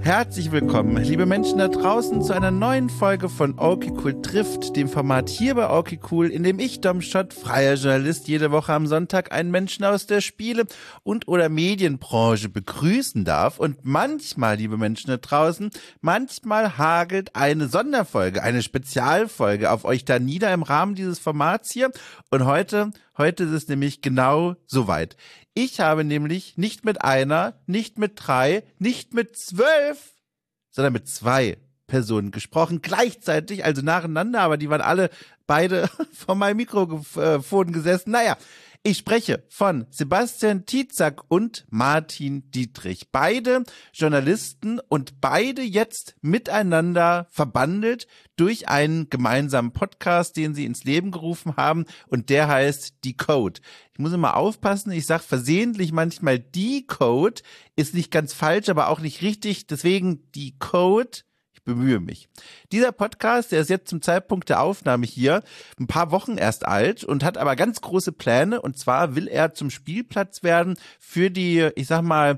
Herzlich willkommen, liebe Menschen da draußen, zu einer neuen Folge von Okay Cool trifft, dem Format hier bei Okay Cool, in dem ich, Dom Schott, freier Journalist, jede Woche am Sonntag einen Menschen aus der Spiele- und oder Medienbranche begrüßen darf. Und manchmal, liebe Menschen da draußen, manchmal hagelt eine Sonderfolge, eine Spezialfolge auf euch da nieder im Rahmen dieses Formats hier. Und heute ist es nämlich genau soweit. Ich habe nämlich nicht mit einer, nicht mit 3, nicht mit 12, sondern mit 2 Personen gesprochen, gleichzeitig, also nacheinander, aber die waren beide vor meinem Mikrofon gesessen. Naja, ich spreche von Sebastian Tietzak und Martin Dietrich. Beide Journalisten und beide jetzt miteinander verbandelt durch einen gemeinsamen Podcast, den sie ins Leben gerufen haben, und der heißt Decode. Ich muss immer aufpassen, ich sage versehentlich manchmal Decode, ist nicht ganz falsch, aber auch nicht richtig, deswegen Decode. Bemühe mich. Dieser Podcast, der ist jetzt zum Zeitpunkt der Aufnahme hier ein paar Wochen erst alt und hat aber ganz große Pläne, und zwar will er zum Spielplatz werden für die, ich sag mal,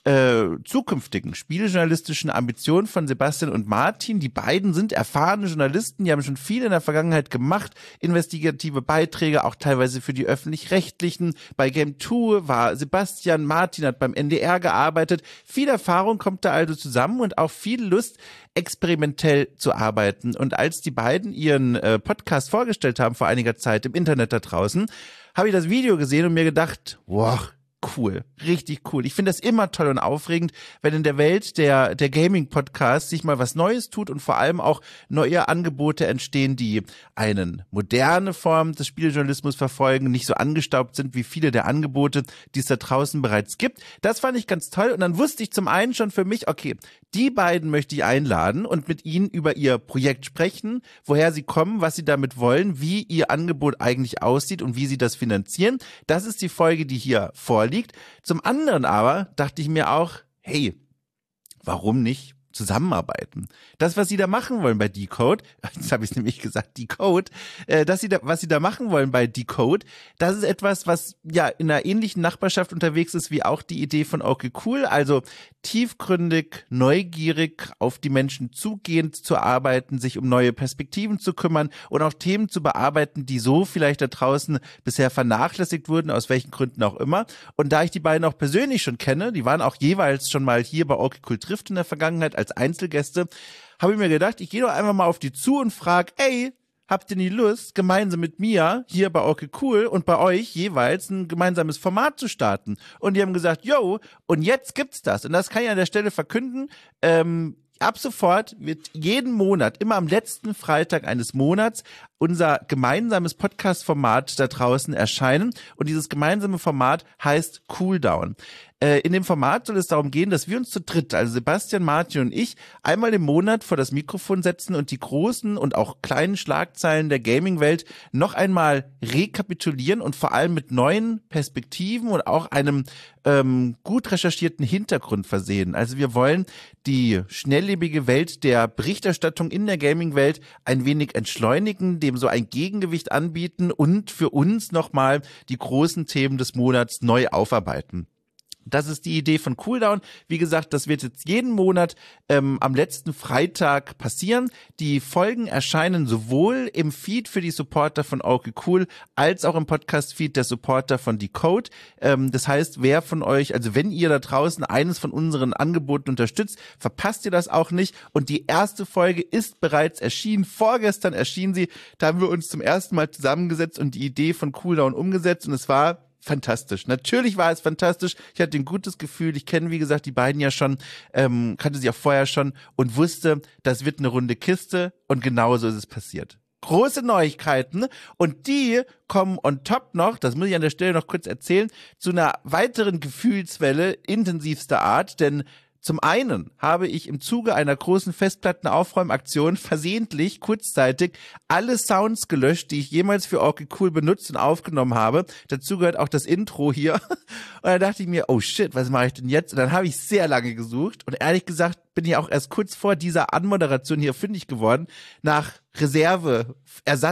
zukünftigen spielejournalistischen Ambitionen von Sebastian und Martin. Die beiden sind erfahrene Journalisten, die haben schon viel in der Vergangenheit gemacht, investigative Beiträge, auch teilweise für die Öffentlich-Rechtlichen. Bei Game2 war Sebastian, Martin hat beim NDR gearbeitet. Viel Erfahrung kommt da also zusammen und auch viel Lust, experimentell zu arbeiten. Und als die beiden ihren Podcast vorgestellt haben vor einiger Zeit im Internet da draußen, habe ich das Video gesehen und mir gedacht, wow, cool, richtig cool. Ich finde das immer toll und aufregend, wenn in der Welt der Gaming-Podcasts sich mal was Neues tut und vor allem auch neue Angebote entstehen, die eine moderne Form des Spielejournalismus verfolgen, nicht so angestaubt sind wie viele der Angebote, die es da draußen bereits gibt. Das fand ich ganz toll, und dann wusste ich zum einen schon für mich, okay, die beiden möchte ich einladen und mit ihnen über ihr Projekt sprechen, woher sie kommen, was sie damit wollen, wie ihr Angebot eigentlich aussieht und wie sie das finanzieren. Das ist die Folge, die hier vorliegt. Zum anderen aber dachte ich mir auch, hey, warum nicht zusammenarbeiten? Das, was sie da machen wollen bei Decode, jetzt habe ich es nämlich gesagt, Decode, was sie da machen wollen bei Decode, das ist etwas, was ja in einer ähnlichen Nachbarschaft unterwegs ist wie auch die Idee von Okay Cool, also tiefgründig, neugierig, auf die Menschen zugehend zu arbeiten, sich um neue Perspektiven zu kümmern und auch Themen zu bearbeiten, die so vielleicht da draußen bisher vernachlässigt wurden, aus welchen Gründen auch immer. Und da ich die beiden auch persönlich schon kenne, die waren auch jeweils schon mal hier bei Okay Cool trifft in der Vergangenheit als Einzelgäste, habe ich mir gedacht, ich gehe doch einfach mal auf die zu und frage, ey, habt ihr nie Lust, gemeinsam mit mir hier bei Okay Cool und bei euch jeweils ein gemeinsames Format zu starten? Und die haben gesagt, yo, und jetzt gibt's das. Und das kann ich an der Stelle verkünden. Ab sofort wird jeden Monat, immer am letzten Freitag eines Monats, unser gemeinsames Podcast-Format da draußen erscheinen. Und dieses gemeinsame Format heißt Cooldown. In dem Format soll es darum gehen, dass wir uns zu dritt, also Sebastian, Martin und ich, einmal im Monat vor das Mikrofon setzen und die großen und auch kleinen Schlagzeilen der Gaming-Welt noch einmal rekapitulieren und vor allem mit neuen Perspektiven und auch einem gut recherchierten Hintergrund versehen. Also wir wollen die schnelllebige Welt der Berichterstattung in der Gaming-Welt ein wenig entschleunigen, dem so ein Gegengewicht anbieten und für uns nochmal die großen Themen des Monats neu aufarbeiten. Das ist die Idee von Cooldown. Wie gesagt, das wird jetzt jeden Monat am letzten Freitag passieren. Die Folgen erscheinen sowohl im Feed für die Supporter von Okay Cool als auch im Podcast-Feed der Supporter von Decode. Das heißt, wer von euch, also wenn ihr da draußen eines von unseren Angeboten unterstützt, verpasst ihr das auch nicht. Und die erste Folge ist bereits erschienen. Vorgestern erschien sie. Da haben wir uns zum ersten Mal zusammengesetzt und die Idee von Cooldown umgesetzt, und es war fantastisch. Natürlich war es fantastisch. Ich hatte ein gutes Gefühl. Ich kenne, wie gesagt, die beiden ja schon, kannte sie auch vorher schon und wusste, das wird eine runde Kiste, und genauso ist es passiert. Große Neuigkeiten, und die kommen on top noch, das muss ich an der Stelle noch kurz erzählen, zu einer weiteren Gefühlswelle intensivster Art, denn zum einen habe ich im Zuge einer großen Festplattenaufräumaktion versehentlich kurzzeitig alle Sounds gelöscht, die ich jemals für Okay Cool benutzt und aufgenommen habe. Dazu gehört auch das Intro hier. Und dann dachte ich mir, oh shit, was mache ich denn jetzt? Und dann habe ich sehr lange gesucht, und ehrlich gesagt bin ich auch erst kurz vor dieser Anmoderation hier fündig geworden nach Reserve, Ersatz,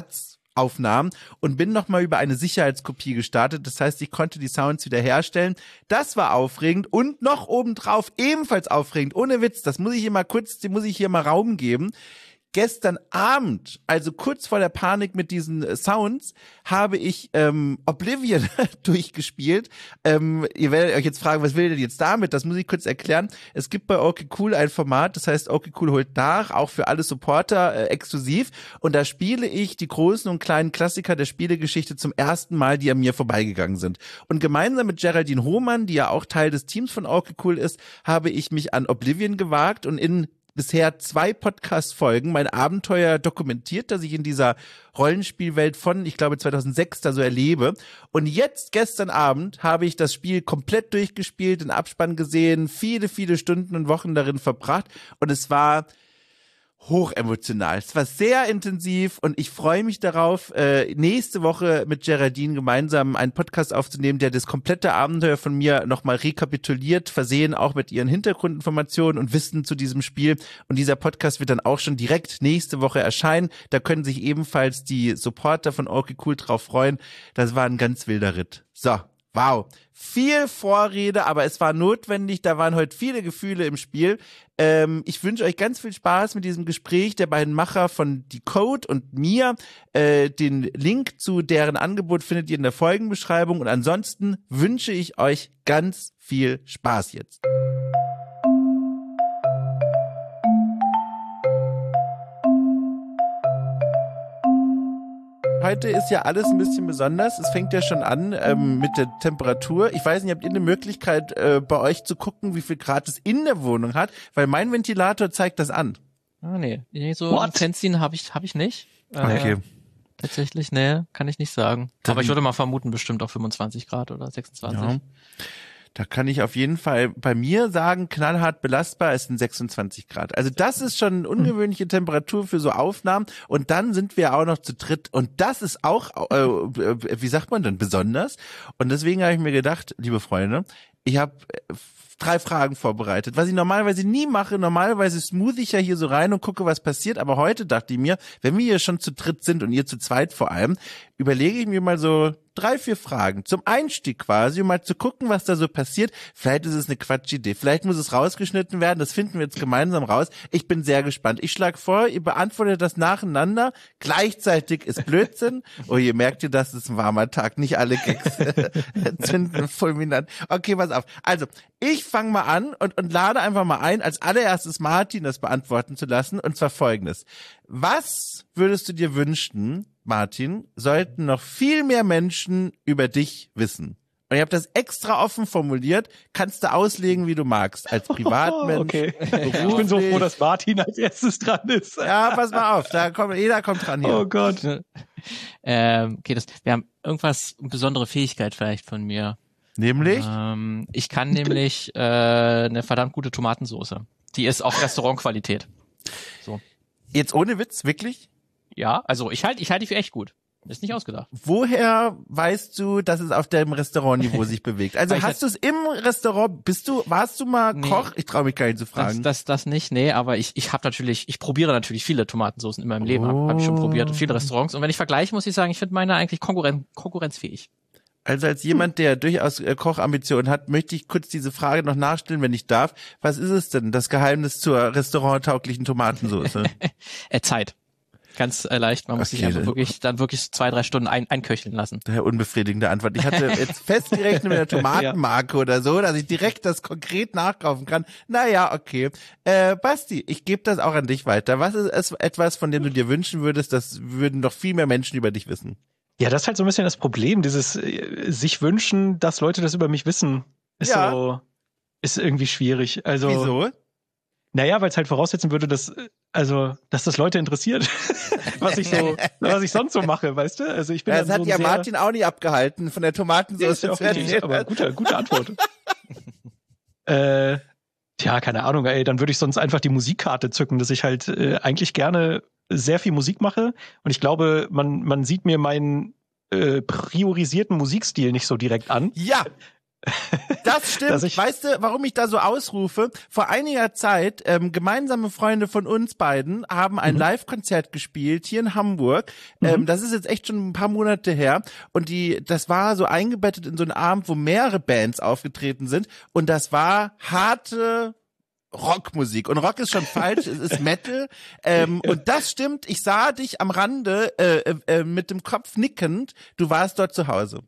Aufnahmen und bin nochmal über eine Sicherheitskopie gestartet. Das heißt, ich konnte die Sounds wiederherstellen. Das war aufregend und noch obendrauf ebenfalls aufregend. Ohne Witz, dem muss ich hier mal Raum geben. Gestern Abend, also kurz vor der Panik mit diesen Sounds, habe ich Oblivion durchgespielt. Ihr werdet euch jetzt fragen, was will ihr denn jetzt damit? Das muss ich kurz erklären. Es gibt bei Okay Cool ein Format, das heißt Okay Cool holt nach, auch für alle Supporter exklusiv. Und da spiele ich die großen und kleinen Klassiker der Spielegeschichte zum ersten Mal, die an mir vorbeigegangen sind. Und gemeinsam mit Geraldine Hohmann, die ja auch Teil des Teams von Okay Cool ist, habe ich mich an Oblivion gewagt und in bisher 2 Podcast-Folgen mein Abenteuer dokumentiert, das ich in dieser Rollenspielwelt von, ich glaube, 2006 da so erlebe. Und jetzt, gestern Abend, habe ich das Spiel komplett durchgespielt, den Abspann gesehen, viele, viele Stunden und Wochen darin verbracht. Und es war hochemotional. Es war sehr intensiv und ich freue mich darauf, nächste Woche mit Geraldine gemeinsam einen Podcast aufzunehmen, der das komplette Abenteuer von mir nochmal rekapituliert, versehen auch mit ihren Hintergrundinformationen und Wissen zu diesem Spiel. Und dieser Podcast wird dann auch schon direkt nächste Woche erscheinen. Da können sich ebenfalls die Supporter von Okay Cool drauf freuen. Das war ein ganz wilder Ritt. So. Wow, viel Vorrede, aber es war notwendig, da waren heute viele Gefühle im Spiel. Ich wünsche euch ganz viel Spaß mit diesem Gespräch der beiden Macher von Decode und mir. Den Link zu deren Angebot findet ihr in der Folgenbeschreibung und ansonsten wünsche ich euch ganz viel Spaß jetzt. Heute ist ja alles ein bisschen besonders. Es fängt ja schon an mit der Temperatur. Ich weiß nicht, habt ihr eine Möglichkeit, bei euch zu gucken, wie viel Grad es in der Wohnung hat? Weil mein Ventilator zeigt das an. Ah, nee. So ein Fenster habe ich nicht. Okay. Tatsächlich, nee, kann ich nicht sagen. Aber ich würde mal vermuten, bestimmt auch 25 Grad oder 26. Ja. Da kann ich auf jeden Fall bei mir sagen, knallhart belastbar ist ein 26 Grad. Also das ist schon eine ungewöhnliche Temperatur für so Aufnahmen. Und dann sind wir auch noch zu dritt. Und das ist auch, wie sagt man denn, besonders. Und deswegen habe ich mir gedacht, liebe Freunde, ich habe 3 Fragen vorbereitet, was ich normalerweise nie mache. Normalerweise smooth ich ja hier so rein und gucke, was passiert. Aber heute dachte ich mir, wenn wir hier schon zu dritt sind und ihr zu zweit vor allem, überlege ich mir mal so 3, 4 Fragen zum Einstieg quasi, um mal zu gucken, was da so passiert. Vielleicht ist es eine Quatschidee, vielleicht muss es rausgeschnitten werden, das finden wir jetzt gemeinsam raus. Ich bin sehr gespannt. Ich schlage vor, ihr beantwortet das nacheinander. Gleichzeitig ist Blödsinn. Oh, ihr merkt ihr, das ist ein warmer Tag, nicht alle Gags zünden fulminant. Okay, pass auf. Also, ich fange mal an und lade einfach mal ein, als allererstes Martin das beantworten zu lassen, und zwar Folgendes. Was würdest du dir wünschen, Martin, sollten noch viel mehr Menschen über dich wissen? Und ich habe das extra offen formuliert, kannst du auslegen, wie du magst, als Privatmensch. Okay. Ich bin so froh, dass Martin als erstes dran ist. Ja, pass mal auf, jeder kommt dran hier. Oh Gott. Okay, wir haben eine besondere Fähigkeit vielleicht von mir. Nämlich? Ich kann nämlich eine verdammt gute Tomatensauce. Die ist auf Restaurantqualität. So. Jetzt ohne Witz, wirklich? Ja, also ich halte die für echt gut. Ist nicht ausgedacht. Woher weißt du, dass es auf deinem Restaurantniveau sich bewegt? Also hast du es im Restaurant, warst du mal Koch? Ich traue mich gar nicht zu fragen. Das nicht, nee, aber ich probiere natürlich viele Tomatensoßen in meinem Leben. Habe ich schon probiert, viele Restaurants. Und wenn ich vergleiche, muss ich sagen, ich finde meine eigentlich konkurrenzfähig. Also als jemand, der durchaus Kochambitionen hat, möchte ich kurz diese Frage noch nachstellen, wenn ich darf. Was ist es denn, das Geheimnis zur restauranttauglichen Tomatensauce? Zeit. Ganz leicht. Man muss sich einfach wirklich 2-3 Stunden einköcheln lassen. Daher unbefriedigende Antwort. Ich hatte jetzt festgerechnet mit der Tomatenmarke oder so, dass ich direkt das konkret nachkaufen kann. Naja, okay. Basti, ich gebe das auch an dich weiter. Was ist etwas, von dem du dir wünschen würdest, das würden noch viel mehr Menschen über dich wissen? Ja, das ist halt so ein bisschen das Problem, dieses sich wünschen, dass Leute das über mich wissen, ist irgendwie schwierig. Also, wieso? Naja, weil es halt voraussetzen würde, dass das Leute interessiert, was ich sonst so mache, weißt du? Also ich bin das hat so Martin auch nie abgehalten, von der Tomatensauce zu erzählen. Aber gute Antwort. Tja, keine Ahnung, dann würde ich sonst einfach die Musikkarte zücken, dass ich halt eigentlich gerne sehr viel Musik mache. Und ich glaube, man sieht mir meinen priorisierten Musikstil nicht so direkt an. Ja. Das stimmt. Weißt du, warum ich da so ausrufe? Vor einiger Zeit, gemeinsame Freunde von uns beiden haben ein Live-Konzert gespielt hier in Hamburg. Das ist jetzt echt schon ein paar Monate her. Und das war so eingebettet in so einen Abend, wo mehrere Bands aufgetreten sind. Und das war harte Rockmusik. Und Rock ist schon falsch, es ist Metal. Und das stimmt, ich sah dich am Rande mit dem Kopf nickend. Du warst dort zu Hause.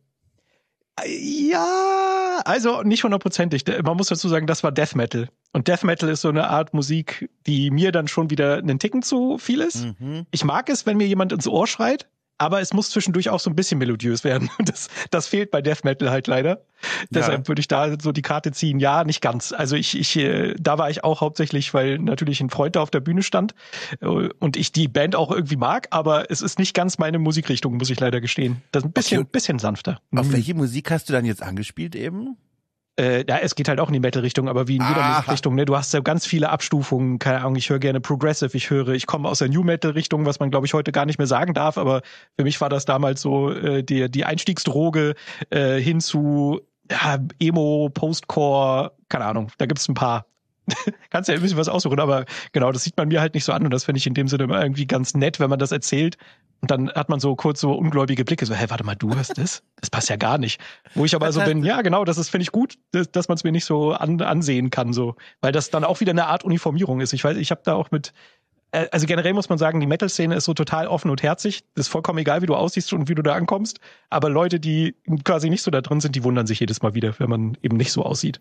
Ja, also nicht hundertprozentig. Man muss dazu sagen, das war Death Metal. Und Death Metal ist so eine Art Musik, die mir dann schon wieder einen Ticken zu viel ist. Ich mag es, wenn mir jemand ins Ohr schreit, aber es muss zwischendurch auch so ein bisschen melodiös werden. Und das fehlt bei Death Metal halt leider. Deshalb würde ich da so die Karte ziehen. Ja, nicht ganz. Also da war ich auch hauptsächlich, weil natürlich ein Freund da auf der Bühne stand und ich die Band auch irgendwie mag, aber es ist nicht ganz meine Musikrichtung, muss ich leider gestehen. Das ist ein bisschen sanfter. Auf welche Musik hast du dann jetzt angespielt eben? Ja, es geht halt auch in die Metal-Richtung, aber wie in jeder Musikrichtung, ne? Du hast ja ganz viele Abstufungen, keine Ahnung, ich höre gerne Progressive, ich komme aus der New-Metal-Richtung, was man, glaube ich, heute gar nicht mehr sagen darf, aber für mich war das damals so die Einstiegsdroge hin zu Emo, Postcore, keine Ahnung, da gibt's ein paar. Kannst ja ein bisschen was aussuchen, aber genau, das sieht man mir halt nicht so an und das finde ich in dem Sinne immer irgendwie ganz nett, wenn man das erzählt. Und dann hat man so kurz so ungläubige Blicke, so, warte mal, du hörst das? Das passt ja gar nicht. Wo ich aber so bin, ja genau, das finde ich gut, dass man es mir nicht so ansehen kann, so. Weil das dann auch wieder eine Art Uniformierung ist. Ich weiß, ich habe da auch also generell muss man sagen, die Metal-Szene ist so total offen und herzig. Das ist vollkommen egal, wie du aussiehst und wie du da ankommst. Aber Leute, die quasi nicht so da drin sind, die wundern sich jedes Mal wieder, wenn man eben nicht so aussieht.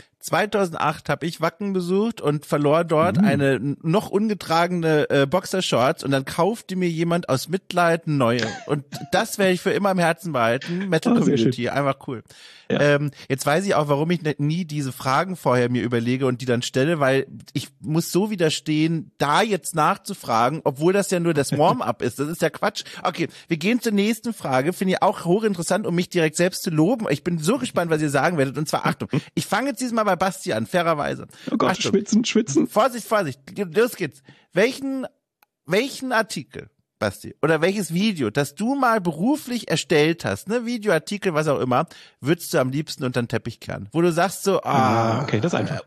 2008 habe ich Wacken besucht und verlor dort eine noch ungetragene Boxershorts und dann kaufte mir jemand aus Mitleid eine neue. Und das werde ich für immer im Herzen behalten. Metal Community, einfach cool. Ja. Jetzt weiß ich auch, warum ich nie diese Fragen vorher mir überlege und die dann stelle, weil ich muss so widerstehen, da jetzt nachzufragen, obwohl das ja nur das Warm-up ist. Das ist ja Quatsch. Okay, wir gehen zur nächsten Frage. Finde ich auch hochinteressant, um mich direkt selbst zu loben. Ich bin so gespannt, was ihr sagen werdet. Und zwar, Achtung, ich fange jetzt diesmal bei Basti an, fairerweise. Oh Gott, Achtung. Schwitzen. Vorsicht, los geht's. Welchen Artikel, Basti, oder welches Video, das du mal beruflich erstellt hast, ne, Videoartikel, was auch immer, würdest du am liebsten unter den Teppich kehren? Wo du sagst so, okay, das ist einfach.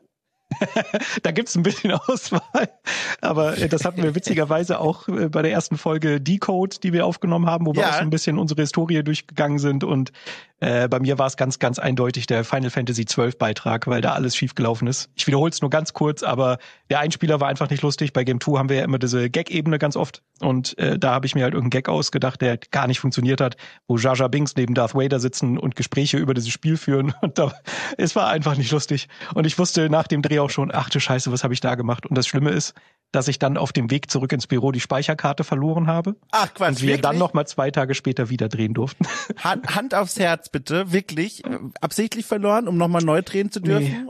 Da gibt's ein bisschen Auswahl, aber das hatten wir witzigerweise auch bei der ersten Folge Decode, die wir aufgenommen haben, wo wir auch so ein bisschen unsere Historie durchgegangen sind und bei mir war es ganz, ganz eindeutig der Final Fantasy 12 Beitrag, weil da alles schiefgelaufen ist. Ich wiederhole es nur ganz kurz, aber der Einspieler war einfach nicht lustig. Bei Game 2 haben wir ja immer diese Gag-Ebene ganz oft und da habe ich mir halt irgendeinen Gag ausgedacht, der gar nicht funktioniert hat, wo Jar Jar Binks neben Darth Vader sitzen und Gespräche über dieses Spiel führen und es war einfach nicht lustig und ich wusste nach dem Dreh auch schon, ach du Scheiße, was habe ich da gemacht? Und das Schlimme ist, dass ich dann auf dem Weg zurück ins Büro die Speicherkarte verloren habe. Ach Quatsch, und wir wirklich? Dann noch mal 2 Tage später wieder drehen durften. Hand aufs Herz bitte, wirklich? Absichtlich verloren, um nochmal neu drehen zu dürfen?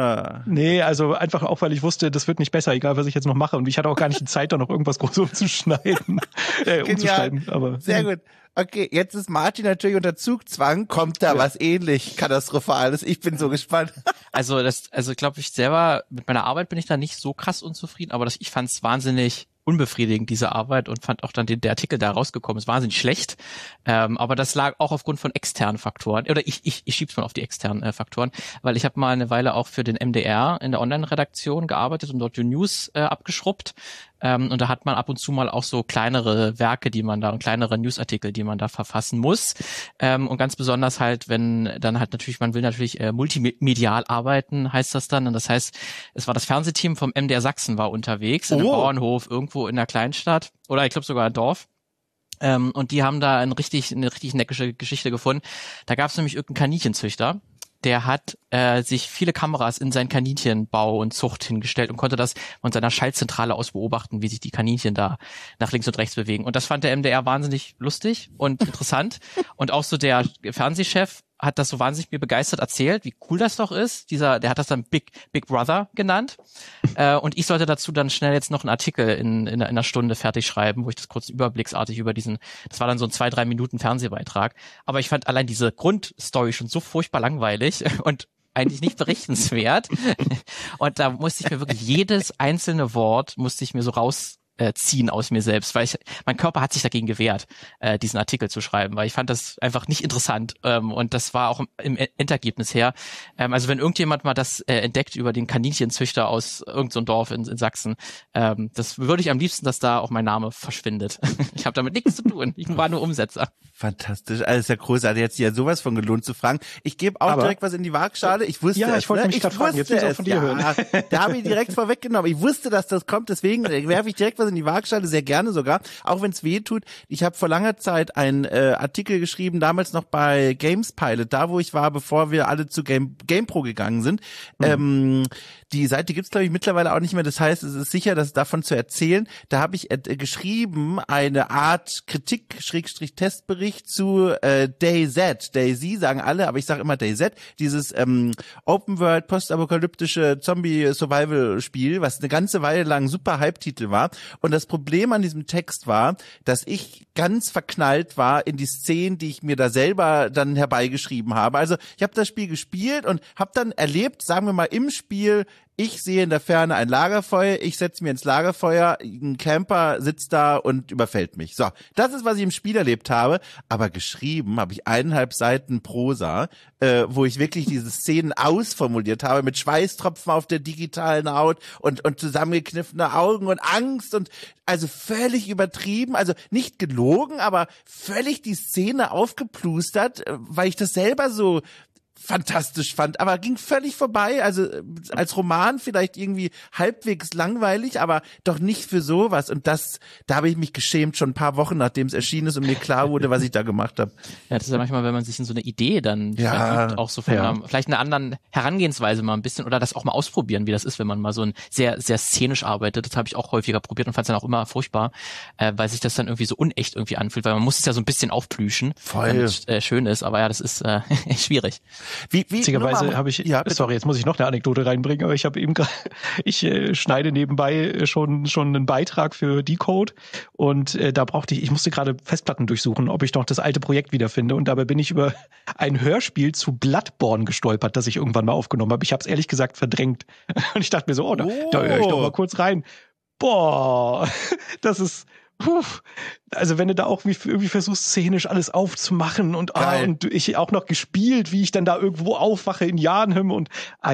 Nee, also einfach auch, weil ich wusste, das wird nicht besser, egal was ich jetzt noch mache. Und ich hatte auch gar nicht die Zeit, da noch irgendwas groß umzuschneiden. Umzuschneiden. Aber, sehr gut. Okay, jetzt ist Martin natürlich unter Zugzwang. Kommt da was ähnlich Katastrophales? Ich bin so gespannt. Also glaube ich selber, mit meiner Arbeit bin ich da nicht so krass unzufrieden, aber ich fand es wahnsinnig unbefriedigend, diese Arbeit, und fand auch dann der Artikel da rausgekommen ist wahnsinnig schlecht. Aber das lag auch aufgrund von externen Faktoren. Oder ich schieb's mal auf die externen Faktoren, weil ich habe mal eine Weile auch für den MDR in der Online-Redaktion gearbeitet und dort die News abgeschrubbt. Und da hat man ab und zu mal auch so kleinere Werke, kleinere Newsartikel, die man da verfassen muss. Und ganz besonders halt, wenn dann halt natürlich, man will natürlich multimedial arbeiten, heißt das dann. Und das heißt, es war das Fernsehteam vom MDR Sachsen war unterwegs in einem Bauernhof irgendwo in der Kleinstadt oder ich glaube sogar ein Dorf. Und die haben da eine richtig neckische Geschichte gefunden. Da gab es nämlich irgendeinen Kaninchenzüchter. Der hat sich viele Kameras in seinen Kaninchenbau und Zucht hingestellt und konnte das von seiner Schaltzentrale aus beobachten, wie sich die Kaninchen da nach links und rechts bewegen. Und das fand der MDR wahnsinnig lustig und interessant. Und auch so der Fernsehchef hat das so wahnsinnig mir begeistert erzählt, wie cool das doch ist. Der hat das dann Big Brother genannt. Und ich sollte dazu dann schnell jetzt noch einen Artikel in einer Stunde fertig schreiben, wo ich das kurz überblicksartig das war dann so ein 2-3 Minuten Fernsehbeitrag. Aber ich fand allein diese Grundstory schon so furchtbar langweilig und eigentlich nicht berichtenswert. Und da musste ich mir wirklich jedes einzelne Wort musste ich mir so ziehen aus mir selbst, weil mein Körper hat sich dagegen gewehrt, diesen Artikel zu schreiben, weil ich fand das einfach nicht interessant, und das war auch im Endergebnis her. Also wenn irgendjemand mal das entdeckt über den Kaninchenzüchter aus irgendeinem so Dorf in Sachsen, das würde ich am liebsten, dass da auch mein Name verschwindet. Ich habe damit nichts zu tun, ich war nur Umsetzer. Fantastisch, alles ja großartig, jetzt ja sowas von gelohnt zu fragen. Ich gebe auch direkt was in die Waagschale, ich wusste ich wollte mich gerade fragen, jetzt will ich auch von dir hören. Da habe ich direkt vorweggenommen, ich wusste, dass das kommt, deswegen werfe ich direkt was in die Waagschale, sehr gerne sogar, auch wenn es weh tut. Ich habe vor langer Zeit einen Artikel geschrieben, damals noch bei Games Pilot, da wo ich war, bevor wir alle zu GamePro gegangen sind. Die Seite gibt's glaube ich mittlerweile auch nicht mehr, das heißt, es ist sicher, dass davon zu erzählen. Da habe ich geschrieben, eine Art Kritik-Testbericht zu DayZ. DayZ sagen alle, aber ich sage immer DayZ, dieses Open-World, postapokalyptische Zombie-Survival-Spiel, was eine ganze Weile lang super Hype-Titel war. Und das Problem an diesem Text war, dass ich ganz verknallt war in die Szenen, die ich mir da selber dann herbeigeschrieben habe. Also ich habe das Spiel gespielt und habe dann erlebt, sagen wir mal im Spiel, ich sehe in der Ferne ein Lagerfeuer, ich setze mir ins Lagerfeuer, ein Camper sitzt da und überfällt mich. So, das ist, was ich im Spiel erlebt habe, aber geschrieben habe ich 1,5 Seiten Prosa, wo ich wirklich diese Szenen ausformuliert habe, mit Schweißtropfen auf der digitalen Haut und zusammengekniffene Augen und Angst und also völlig übertrieben, also nicht gelogen, aber völlig die Szene aufgeplustert, weil ich das selber so fantastisch fand, aber ging völlig vorbei, also als Roman vielleicht irgendwie halbwegs langweilig, aber doch nicht für sowas und da habe ich mich geschämt, schon ein paar Wochen nachdem es erschienen ist und mir klar wurde, was ich da gemacht habe. Ja, das ist ja manchmal, wenn man sich in so eine Idee dann verliebt, auch so von vielleicht einer anderen Herangehensweise mal ein bisschen oder das auch mal ausprobieren, wie das ist, wenn man mal so ein sehr, sehr szenisch arbeitet. Das habe ich auch häufiger probiert und fand es dann auch immer furchtbar, weil sich das dann irgendwie so unecht irgendwie anfühlt, weil man muss es ja so ein bisschen aufplüschen, damit es schön ist, aber ja, das ist schwierig. Witzigerweise habe ich, sorry, jetzt muss ich noch eine Anekdote reinbringen, aber ich habe eben gerade, ich schneide nebenbei schon einen Beitrag für Decode und da ich musste gerade Festplatten durchsuchen, ob ich noch das alte Projekt wiederfinde und dabei bin ich über ein Hörspiel zu Bloodborne gestolpert, das ich irgendwann mal aufgenommen habe. Ich habe es ehrlich gesagt verdrängt und ich dachte mir so, da höre ich doch mal kurz rein. Boah, das ist also wenn du da auch irgendwie versuchst, szenisch alles aufzumachen und ich auch noch gespielt, wie ich dann da irgendwo aufwache in Jarnhem und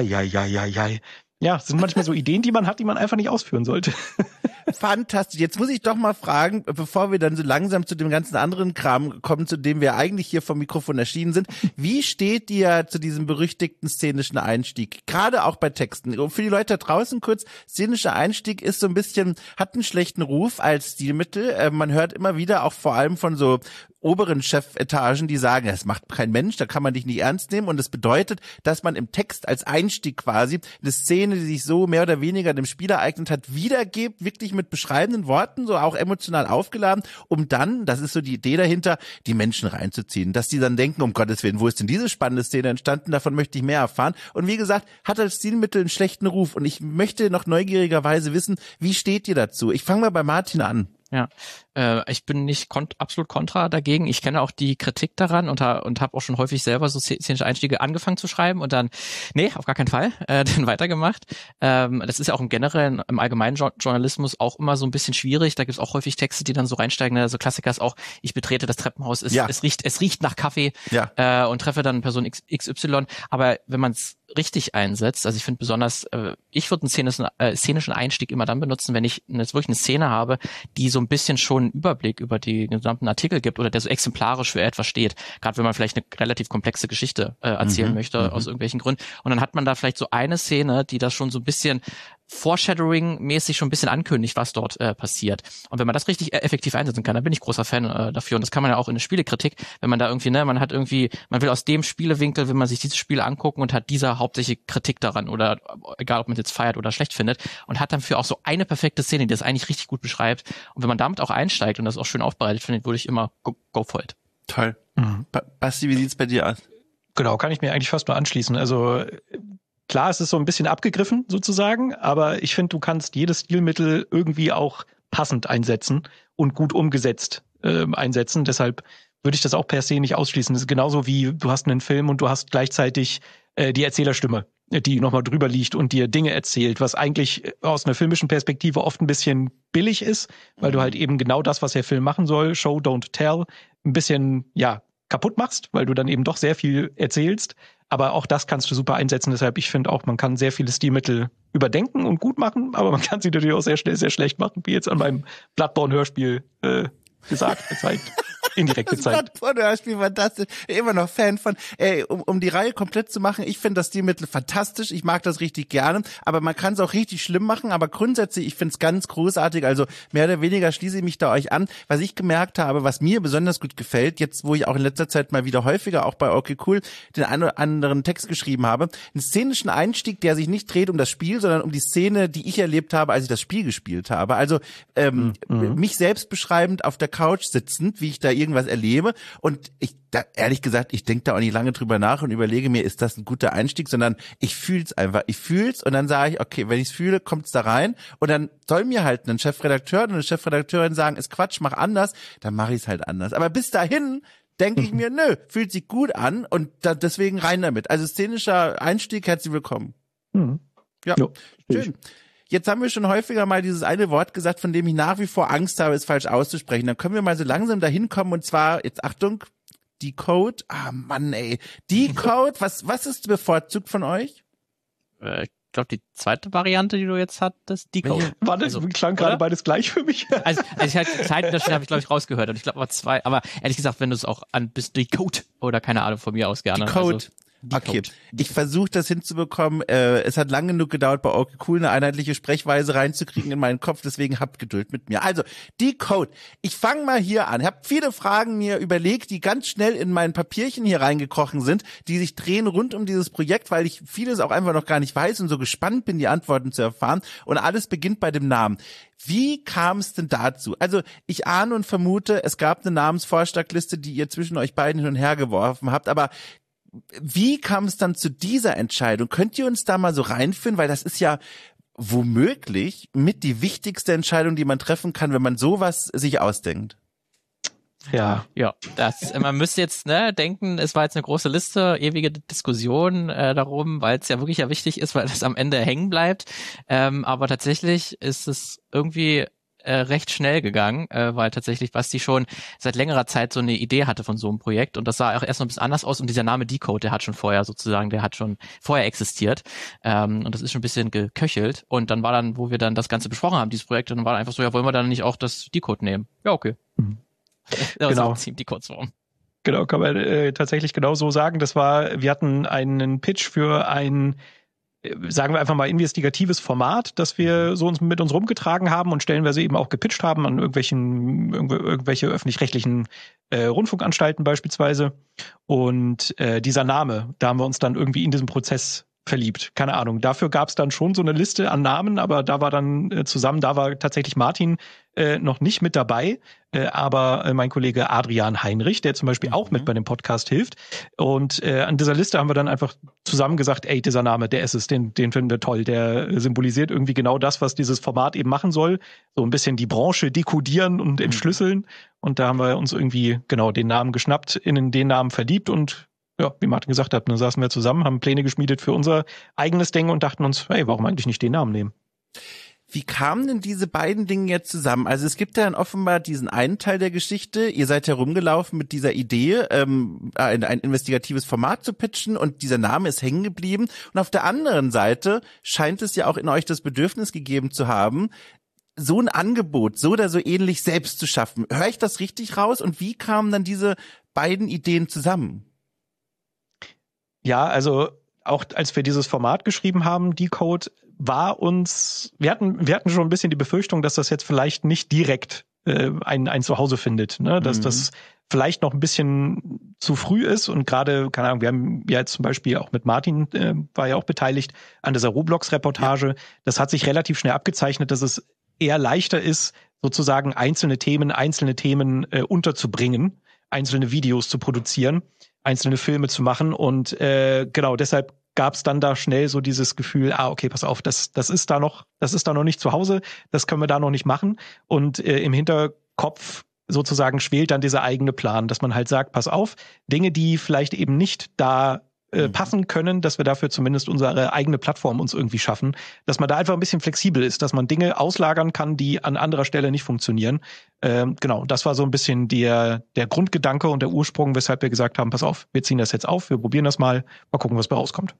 ja, das sind manchmal so Ideen, die man hat, die man einfach nicht ausführen sollte. Fantastisch. Jetzt muss ich doch mal fragen, bevor wir dann so langsam zu dem ganzen anderen Kram kommen, zu dem wir eigentlich hier vom Mikrofon erschienen sind. Wie steht dir zu diesem berüchtigten szenischen Einstieg? Gerade auch bei Texten. Für die Leute da draußen kurz, szenischer Einstieg ist so ein bisschen, hat einen schlechten Ruf als Stilmittel. Man hört immer wieder auch vor allem von so oberen Chefetagen, die sagen, das macht kein Mensch, da kann man dich nicht ernst nehmen und das bedeutet, dass man im Text als Einstieg quasi eine Szene, die sich so mehr oder weniger dem Spiel ereignet hat, wiedergibt, wirklich mit beschreibenden Worten, so auch emotional aufgeladen, um dann, das ist so die Idee dahinter, die Menschen reinzuziehen, dass die dann denken, um Gottes Willen, wo ist denn diese spannende Szene entstanden, davon möchte ich mehr erfahren und wie gesagt, hat als Stilmittel einen schlechten Ruf und ich möchte noch neugierigerweise wissen, wie steht ihr dazu? Ich fange mal bei Martin an. Ja, ich bin nicht absolut kontra dagegen. Ich kenne auch die Kritik daran und habe auch schon häufig selber so szenische Einstiege angefangen zu schreiben und dann, nee, auf gar keinen Fall, dann weitergemacht. Das ist ja auch im allgemeinen Journalismus auch immer so ein bisschen schwierig. Da gibt's auch häufig Texte, die dann so reinsteigen. Also Klassiker ist auch, ich betrete das Treppenhaus, es riecht nach Kaffee und treffe dann Person XY. Aber wenn man es richtig einsetzt, also ich finde besonders, ich würde einen szenischen Einstieg immer dann benutzen, wenn ich jetzt wirklich eine Szene habe, die so ein bisschen schon einen Überblick über die gesamten Artikel gibt oder der so exemplarisch für etwas steht. Gerade wenn man vielleicht eine relativ komplexe Geschichte erzählen möchte, aus irgendwelchen Gründen. Und dann hat man da vielleicht so eine Szene, die das schon so ein bisschen Foreshadowing-mäßig schon ein bisschen ankündigt, was dort passiert. Und wenn man das richtig effektiv einsetzen kann, dann bin ich großer Fan dafür. Und das kann man ja auch in der Spielekritik, wenn man da irgendwie, man will aus dem Spielewinkel, will man sich dieses Spiel angucken und hat dieser hauptsächliche Kritik daran oder egal, ob man es jetzt feiert oder schlecht findet und hat dafür auch so eine perfekte Szene, die das eigentlich richtig gut beschreibt. Und wenn man damit auch einsteigt und das auch schön aufbereitet findet, würde ich immer go for it. Toll. Basti, wie sieht's bei dir aus? Genau, kann ich mir eigentlich fast nur anschließen. Also klar, es ist so ein bisschen abgegriffen sozusagen, aber ich finde, du kannst jedes Stilmittel irgendwie auch passend einsetzen und gut umgesetzt einsetzen. Deshalb würde ich das auch per se nicht ausschließen. Das ist genauso wie du hast einen Film und du hast gleichzeitig die Erzählerstimme die nochmal drüber liegt und dir Dinge erzählt, was eigentlich aus einer filmischen Perspektive oft ein bisschen billig ist, weil du halt eben genau das, was der Film machen soll, Show, Don't Tell, ein bisschen, kaputt machst, weil du dann eben doch sehr viel erzählst. Aber auch das kannst du super einsetzen. Deshalb, ich finde auch, man kann sehr viele Stilmittel überdenken und gut machen, aber man kann sie natürlich auch sehr schnell sehr schlecht machen, wie jetzt an meinem Bloodborne-Hörspiel gezeigt. Indirekt gezeigt. Das Bloodborne-Hörspiel, fantastisch. Immer noch Fan von. Um die Reihe komplett zu machen, ich finde das Stilmittel fantastisch. Ich mag das richtig gerne. Aber man kann es auch richtig schlimm machen. Aber grundsätzlich, ich finde es ganz großartig. Also mehr oder weniger schließe ich mich da euch an. Was ich gemerkt habe, was mir besonders gut gefällt, jetzt wo ich auch in letzter Zeit mal wieder häufiger auch bei Okay Cool den einen oder anderen Text geschrieben habe, einen szenischen Einstieg, der sich nicht dreht um das Spiel, sondern um die Szene, die ich erlebt habe, als ich das Spiel gespielt habe. Also mich selbst beschreibend auf der Couch sitzend, wie ich da irgendwas erlebe, und ehrlich gesagt, ich denke da auch nicht lange drüber nach und überlege mir, ist das ein guter Einstieg, sondern ich fühl's einfach. Ich fühl's und dann sage ich, okay, wenn ich's fühle, kommt's da rein, und dann soll mir halt ein Chefredakteur und eine Chefredakteurin sagen, ist Quatsch, mach anders, dann mache ich's halt anders. Aber bis dahin denke ich mir, nö, fühlt sich gut an, und deswegen rein damit. Also szenischer Einstieg, herzlich willkommen. Ja, schön. Jetzt haben wir schon häufiger mal dieses eine Wort gesagt, von dem ich nach wie vor Angst habe, es falsch auszusprechen. Dann können wir mal so langsam dahin kommen, und zwar, jetzt Achtung, Decode. Ah, Mann, ey. Decode, was ist bevorzugt von euch? Ich glaube, die zweite Variante, die du jetzt hattest, Decode. War das, klang gerade beides gleich für mich? Also ich halt Zeitunterschied habe ich, glaube ich, rausgehört. Und ich glaube, aber ehrlich gesagt, wenn du es auch bist, Decode oder keine Ahnung, von mir aus gerne. Decode. Also, okay, ich versuche das hinzubekommen. Es hat lange genug gedauert, bei Okay Cool eine einheitliche Sprechweise reinzukriegen in meinen Kopf, deswegen habt Geduld mit mir. Also, Decode. Ich fange mal hier an. Ich habe viele Fragen mir überlegt, die ganz schnell in mein Papierchen hier reingekrochen sind, die sich drehen rund um dieses Projekt, weil ich vieles auch einfach noch gar nicht weiß und so gespannt bin, die Antworten zu erfahren. Und alles beginnt bei dem Namen. Wie kam es denn dazu? Also, ich ahne und vermute, es gab eine Namensvorschlagliste, die ihr zwischen euch beiden hin und her geworfen habt, aber wie kam es dann zu dieser Entscheidung? Könnt ihr uns da mal so reinführen? Weil das ist ja womöglich mit die wichtigste Entscheidung, die man treffen kann, wenn man sowas sich ausdenkt. Ja, man müsste jetzt denken, es war jetzt eine große Liste, ewige Diskussion darum, weil es ja wirklich wichtig ist, weil es am Ende hängen bleibt. Aber tatsächlich ist es irgendwie recht schnell gegangen, weil tatsächlich Basti schon seit längerer Zeit so eine Idee hatte von so einem Projekt, und das sah auch erst noch ein bisschen anders aus, und dieser Name Decode, der hat schon vorher existiert, und das ist schon ein bisschen geköchelt, und dann war dann, wo wir dann das Ganze besprochen haben, dieses Projekt, und dann war einfach so, ja, wollen wir dann nicht auch das Decode nehmen? Ja, okay. Genau. Die Kurzform. Genau, kann man tatsächlich genau so sagen. Wir hatten einen Pitch für ein, sagen wir einfach mal, investigatives Format, das wir so mit uns rumgetragen haben und stellenweise eben auch gepitcht haben an irgendwelche öffentlich-rechtlichen Rundfunkanstalten beispielsweise. Und dieser Name, da haben wir uns dann irgendwie in diesem Prozess verliebt. Keine Ahnung. Dafür gab es dann schon so eine Liste an Namen, aber da war dann da war tatsächlich Martin noch nicht mit dabei, aber mein Kollege Adrian Heinrich, der zum Beispiel auch mit bei dem Podcast hilft. Und an dieser Liste haben wir dann einfach zusammen gesagt, ey, dieser Name, der ist es, den finden wir toll. Der symbolisiert irgendwie genau das, was dieses Format eben machen soll. So ein bisschen die Branche dekodieren und entschlüsseln. Und da haben wir uns irgendwie genau den Namen geschnappt, in den Namen verliebt, und ja, wie Martin gesagt hat, dann saßen wir zusammen, haben Pläne geschmiedet für unser eigenes Ding und dachten uns, hey, warum eigentlich nicht den Namen nehmen? Wie kamen denn diese beiden Dinge jetzt zusammen? Also es gibt ja dann offenbar diesen einen Teil der Geschichte, ihr seid herumgelaufen mit dieser Idee, ein investigatives Format zu pitchen, und dieser Name ist hängen geblieben. Und auf der anderen Seite scheint es ja auch in euch das Bedürfnis gegeben zu haben, so ein Angebot, so oder so ähnlich selbst zu schaffen. Höre ich das richtig raus? Und wie kamen dann diese beiden Ideen zusammen? Ja, also auch als wir dieses Format geschrieben haben, Decode, wir hatten schon ein bisschen die Befürchtung, dass das jetzt vielleicht nicht direkt ein Zuhause findet, ne? Dass das vielleicht noch ein bisschen zu früh ist, und gerade, keine Ahnung, wir haben ja jetzt zum Beispiel auch mit Martin, war ja auch beteiligt an dieser Roblox-Reportage. Ja. Das hat sich relativ schnell abgezeichnet, dass es eher leichter ist, sozusagen einzelne Themen unterzubringen, einzelne Videos zu produzieren, einzelne Filme zu machen, und genau deshalb gab es dann da schnell so dieses Gefühl, okay, pass auf, das ist da noch nicht zu Hause, das können wir da noch nicht machen, und im Hinterkopf sozusagen schwelt dann dieser eigene Plan, dass man halt sagt, pass auf, Dinge, die vielleicht eben nicht da passen können, dass wir dafür zumindest unsere eigene Plattform uns irgendwie schaffen, dass man da einfach ein bisschen flexibel ist, dass man Dinge auslagern kann, die an anderer Stelle nicht funktionieren. Genau, das war so ein bisschen der Grundgedanke und der Ursprung, weshalb wir gesagt haben, pass auf, wir ziehen das jetzt auf, wir probieren das mal gucken, was bei rauskommt.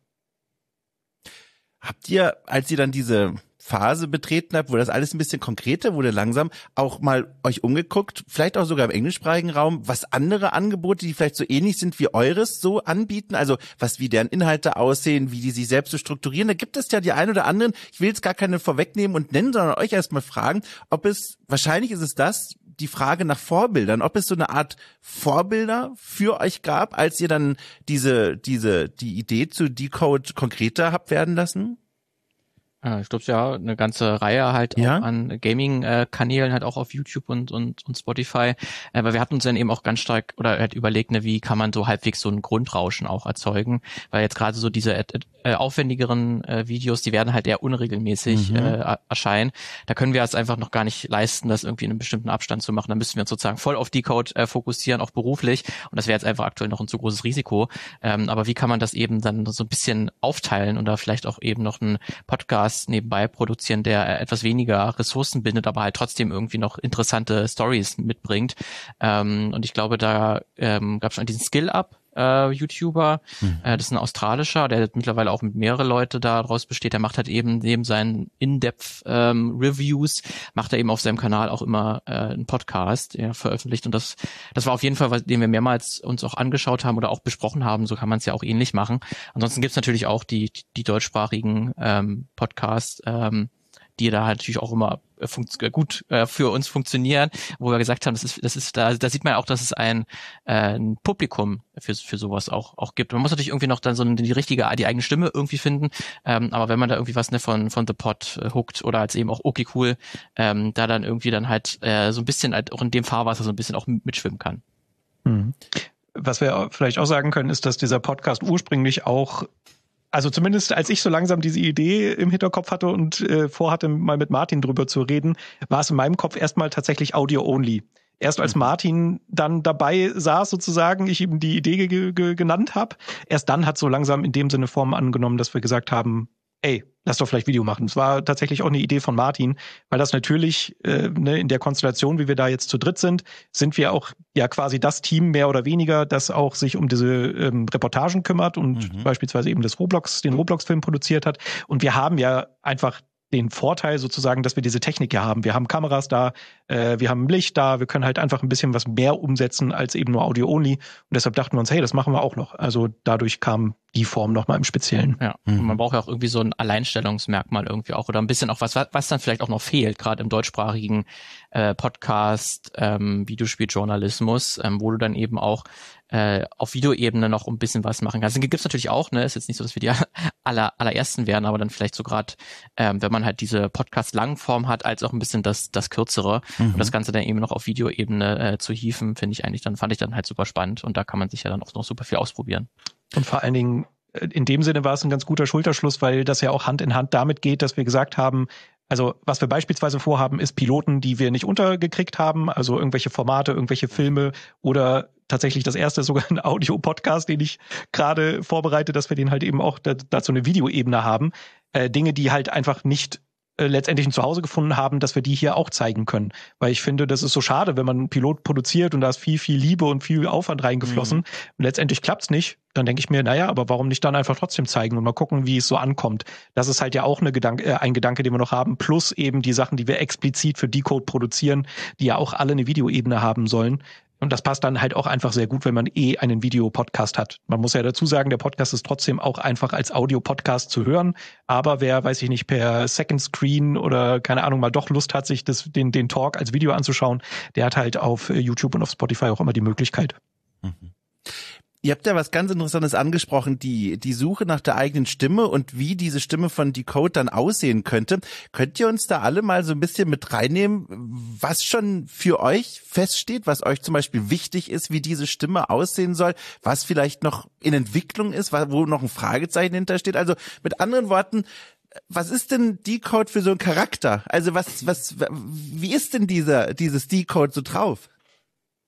Habt ihr, als ihr dann diese Phase betreten habt, wo das alles ein bisschen konkreter wurde langsam, auch mal euch umgeguckt, vielleicht auch sogar im englischsprachigen Raum, was andere Angebote, die vielleicht so ähnlich sind wie eures, so anbieten? Also wie deren Inhalte aussehen, wie die sich selbst so strukturieren. Da gibt es ja die ein oder anderen, ich will jetzt gar keine vorwegnehmen und nennen, sondern euch erstmal fragen, wahrscheinlich ist es das, die Frage nach Vorbildern, ob es so eine Art Vorbilder für euch gab, als ihr dann die Idee zu Decode konkreter habt werden lassen? Ich glaube, ja, eine ganze Reihe halt auch an Gaming-Kanälen, halt auch auf YouTube und Spotify. Aber wir hatten uns dann eben auch ganz stark oder halt überlegt, wie kann man so halbwegs so ein Grundrauschen auch erzeugen. Weil jetzt gerade so diese aufwendigeren Videos, die werden halt eher unregelmäßig erscheinen. Da können wir es einfach noch gar nicht leisten, das irgendwie in einem bestimmten Abstand zu machen. Da müssen wir uns sozusagen voll auf Decode fokussieren, auch beruflich. Und das wäre jetzt einfach aktuell noch ein zu großes Risiko. Aber wie kann man das eben dann so ein bisschen aufteilen und da vielleicht auch eben noch einen Podcast nebenbei produzieren, der etwas weniger Ressourcen bindet, aber halt trotzdem irgendwie noch interessante Stories mitbringt. Und ich glaube, da gab es schon diesen Skill-Up, YouTuber, das ist ein australischer, der mittlerweile auch mit mehrere Leute daraus besteht. Der macht halt eben neben seinen In-Depth Reviews, macht er eben auf seinem Kanal auch immer einen Podcast, der veröffentlicht. Und das war auf jeden Fall, den wir mehrmals uns auch angeschaut haben oder auch besprochen haben. So kann man es ja auch ähnlich machen. Ansonsten gibt's natürlich auch die deutschsprachigen Podcasts, die da halt natürlich auch immer gut für uns funktionieren, wo wir gesagt haben, da sieht man auch, dass es ein Publikum für sowas auch gibt. Man muss natürlich irgendwie noch dann so die eigene Stimme irgendwie finden, aber wenn man da irgendwie was von The Pod hookt oder als eben auch okay cool, da dann irgendwie dann halt so ein bisschen halt auch in dem Fahrwasser so ein bisschen auch mitschwimmen kann. Was wir vielleicht auch sagen können, ist, dass dieser Podcast ursprünglich auch, also zumindest als ich so langsam diese Idee im Hinterkopf hatte und vorhatte, mal mit Martin drüber zu reden, war es in meinem Kopf erstmal tatsächlich Audio-only. Erst als Martin dann dabei saß sozusagen, ich ihm die Idee genannt habe, erst dann hat so langsam in dem Sinne Form angenommen, dass wir gesagt haben, ey, lass doch vielleicht Video machen. Es war tatsächlich auch eine Idee von Martin, weil das natürlich in der Konstellation, wie wir da jetzt zu dritt sind wir auch ja quasi das Team mehr oder weniger, das auch sich um diese Reportagen kümmert und beispielsweise eben den Roblox-Film produziert hat. Und wir haben ja einfach den Vorteil sozusagen, dass wir diese Technik hier haben. Wir haben Kameras da, wir haben Licht da, wir können halt einfach ein bisschen was mehr umsetzen als eben nur Audio-only. Und deshalb dachten wir uns, hey, das machen wir auch noch. Also dadurch kam die Form nochmal im Speziellen. Ja, und man braucht ja auch irgendwie so ein Alleinstellungsmerkmal irgendwie auch oder ein bisschen auch was dann vielleicht auch noch fehlt, gerade im deutschsprachigen Podcast, Videospieljournalismus, wo du dann eben auch auf Videoebene noch ein bisschen was machen kannst. Den gibt's natürlich auch, ist jetzt nicht so, dass wir die allerersten werden, aber dann vielleicht so gerade, wenn man halt diese Podcast-Langform hat, als auch ein bisschen das Kürzere und das Ganze dann eben noch auf Videoebene zu hieven, fand ich dann halt super spannend und da kann man sich ja dann auch noch super viel ausprobieren. Und vor allen Dingen, in dem Sinne war es ein ganz guter Schulterschluss, weil das ja auch Hand in Hand damit geht, dass wir gesagt haben, also was wir beispielsweise vorhaben, ist Piloten, die wir nicht untergekriegt haben, also irgendwelche Formate, irgendwelche Filme oder tatsächlich das erste sogar ein Audio-Podcast, den ich gerade vorbereite, dass wir den halt eben auch dazu eine Videoebene haben. Dinge, die halt einfach nicht letztendlich ein Zuhause gefunden haben, dass wir die hier auch zeigen können. Weil ich finde, das ist so schade, wenn man einen Pilot produziert und da ist viel, viel Liebe und viel Aufwand reingeflossen und letztendlich klappt's nicht, dann denke ich mir, naja, aber warum nicht dann einfach trotzdem zeigen und mal gucken, wie es so ankommt. Das ist halt ja auch ein Gedanke, den wir noch haben, plus eben die Sachen, die wir explizit für Decode produzieren, die ja auch alle eine Videoebene haben sollen. Und das passt dann halt auch einfach sehr gut, wenn man einen Videopodcast hat. Man muss ja dazu sagen, der Podcast ist trotzdem auch einfach als Audio-Podcast zu hören. Aber wer, weiß ich nicht, per Second Screen oder keine Ahnung mal doch Lust hat, sich den Talk als Video anzuschauen, der hat halt auf YouTube und auf Spotify auch immer die Möglichkeit. Ihr habt ja was ganz Interessantes angesprochen, die Suche nach der eigenen Stimme und wie diese Stimme von Decode dann aussehen könnte. Könnt ihr uns da alle mal so ein bisschen mit reinnehmen, was schon für euch feststeht, was euch zum Beispiel wichtig ist, wie diese Stimme aussehen soll, was vielleicht noch in Entwicklung ist, wo noch ein Fragezeichen hintersteht? Also mit anderen Worten, was ist denn Decode für so ein Charakter? Also wie ist denn dieses Decode so drauf?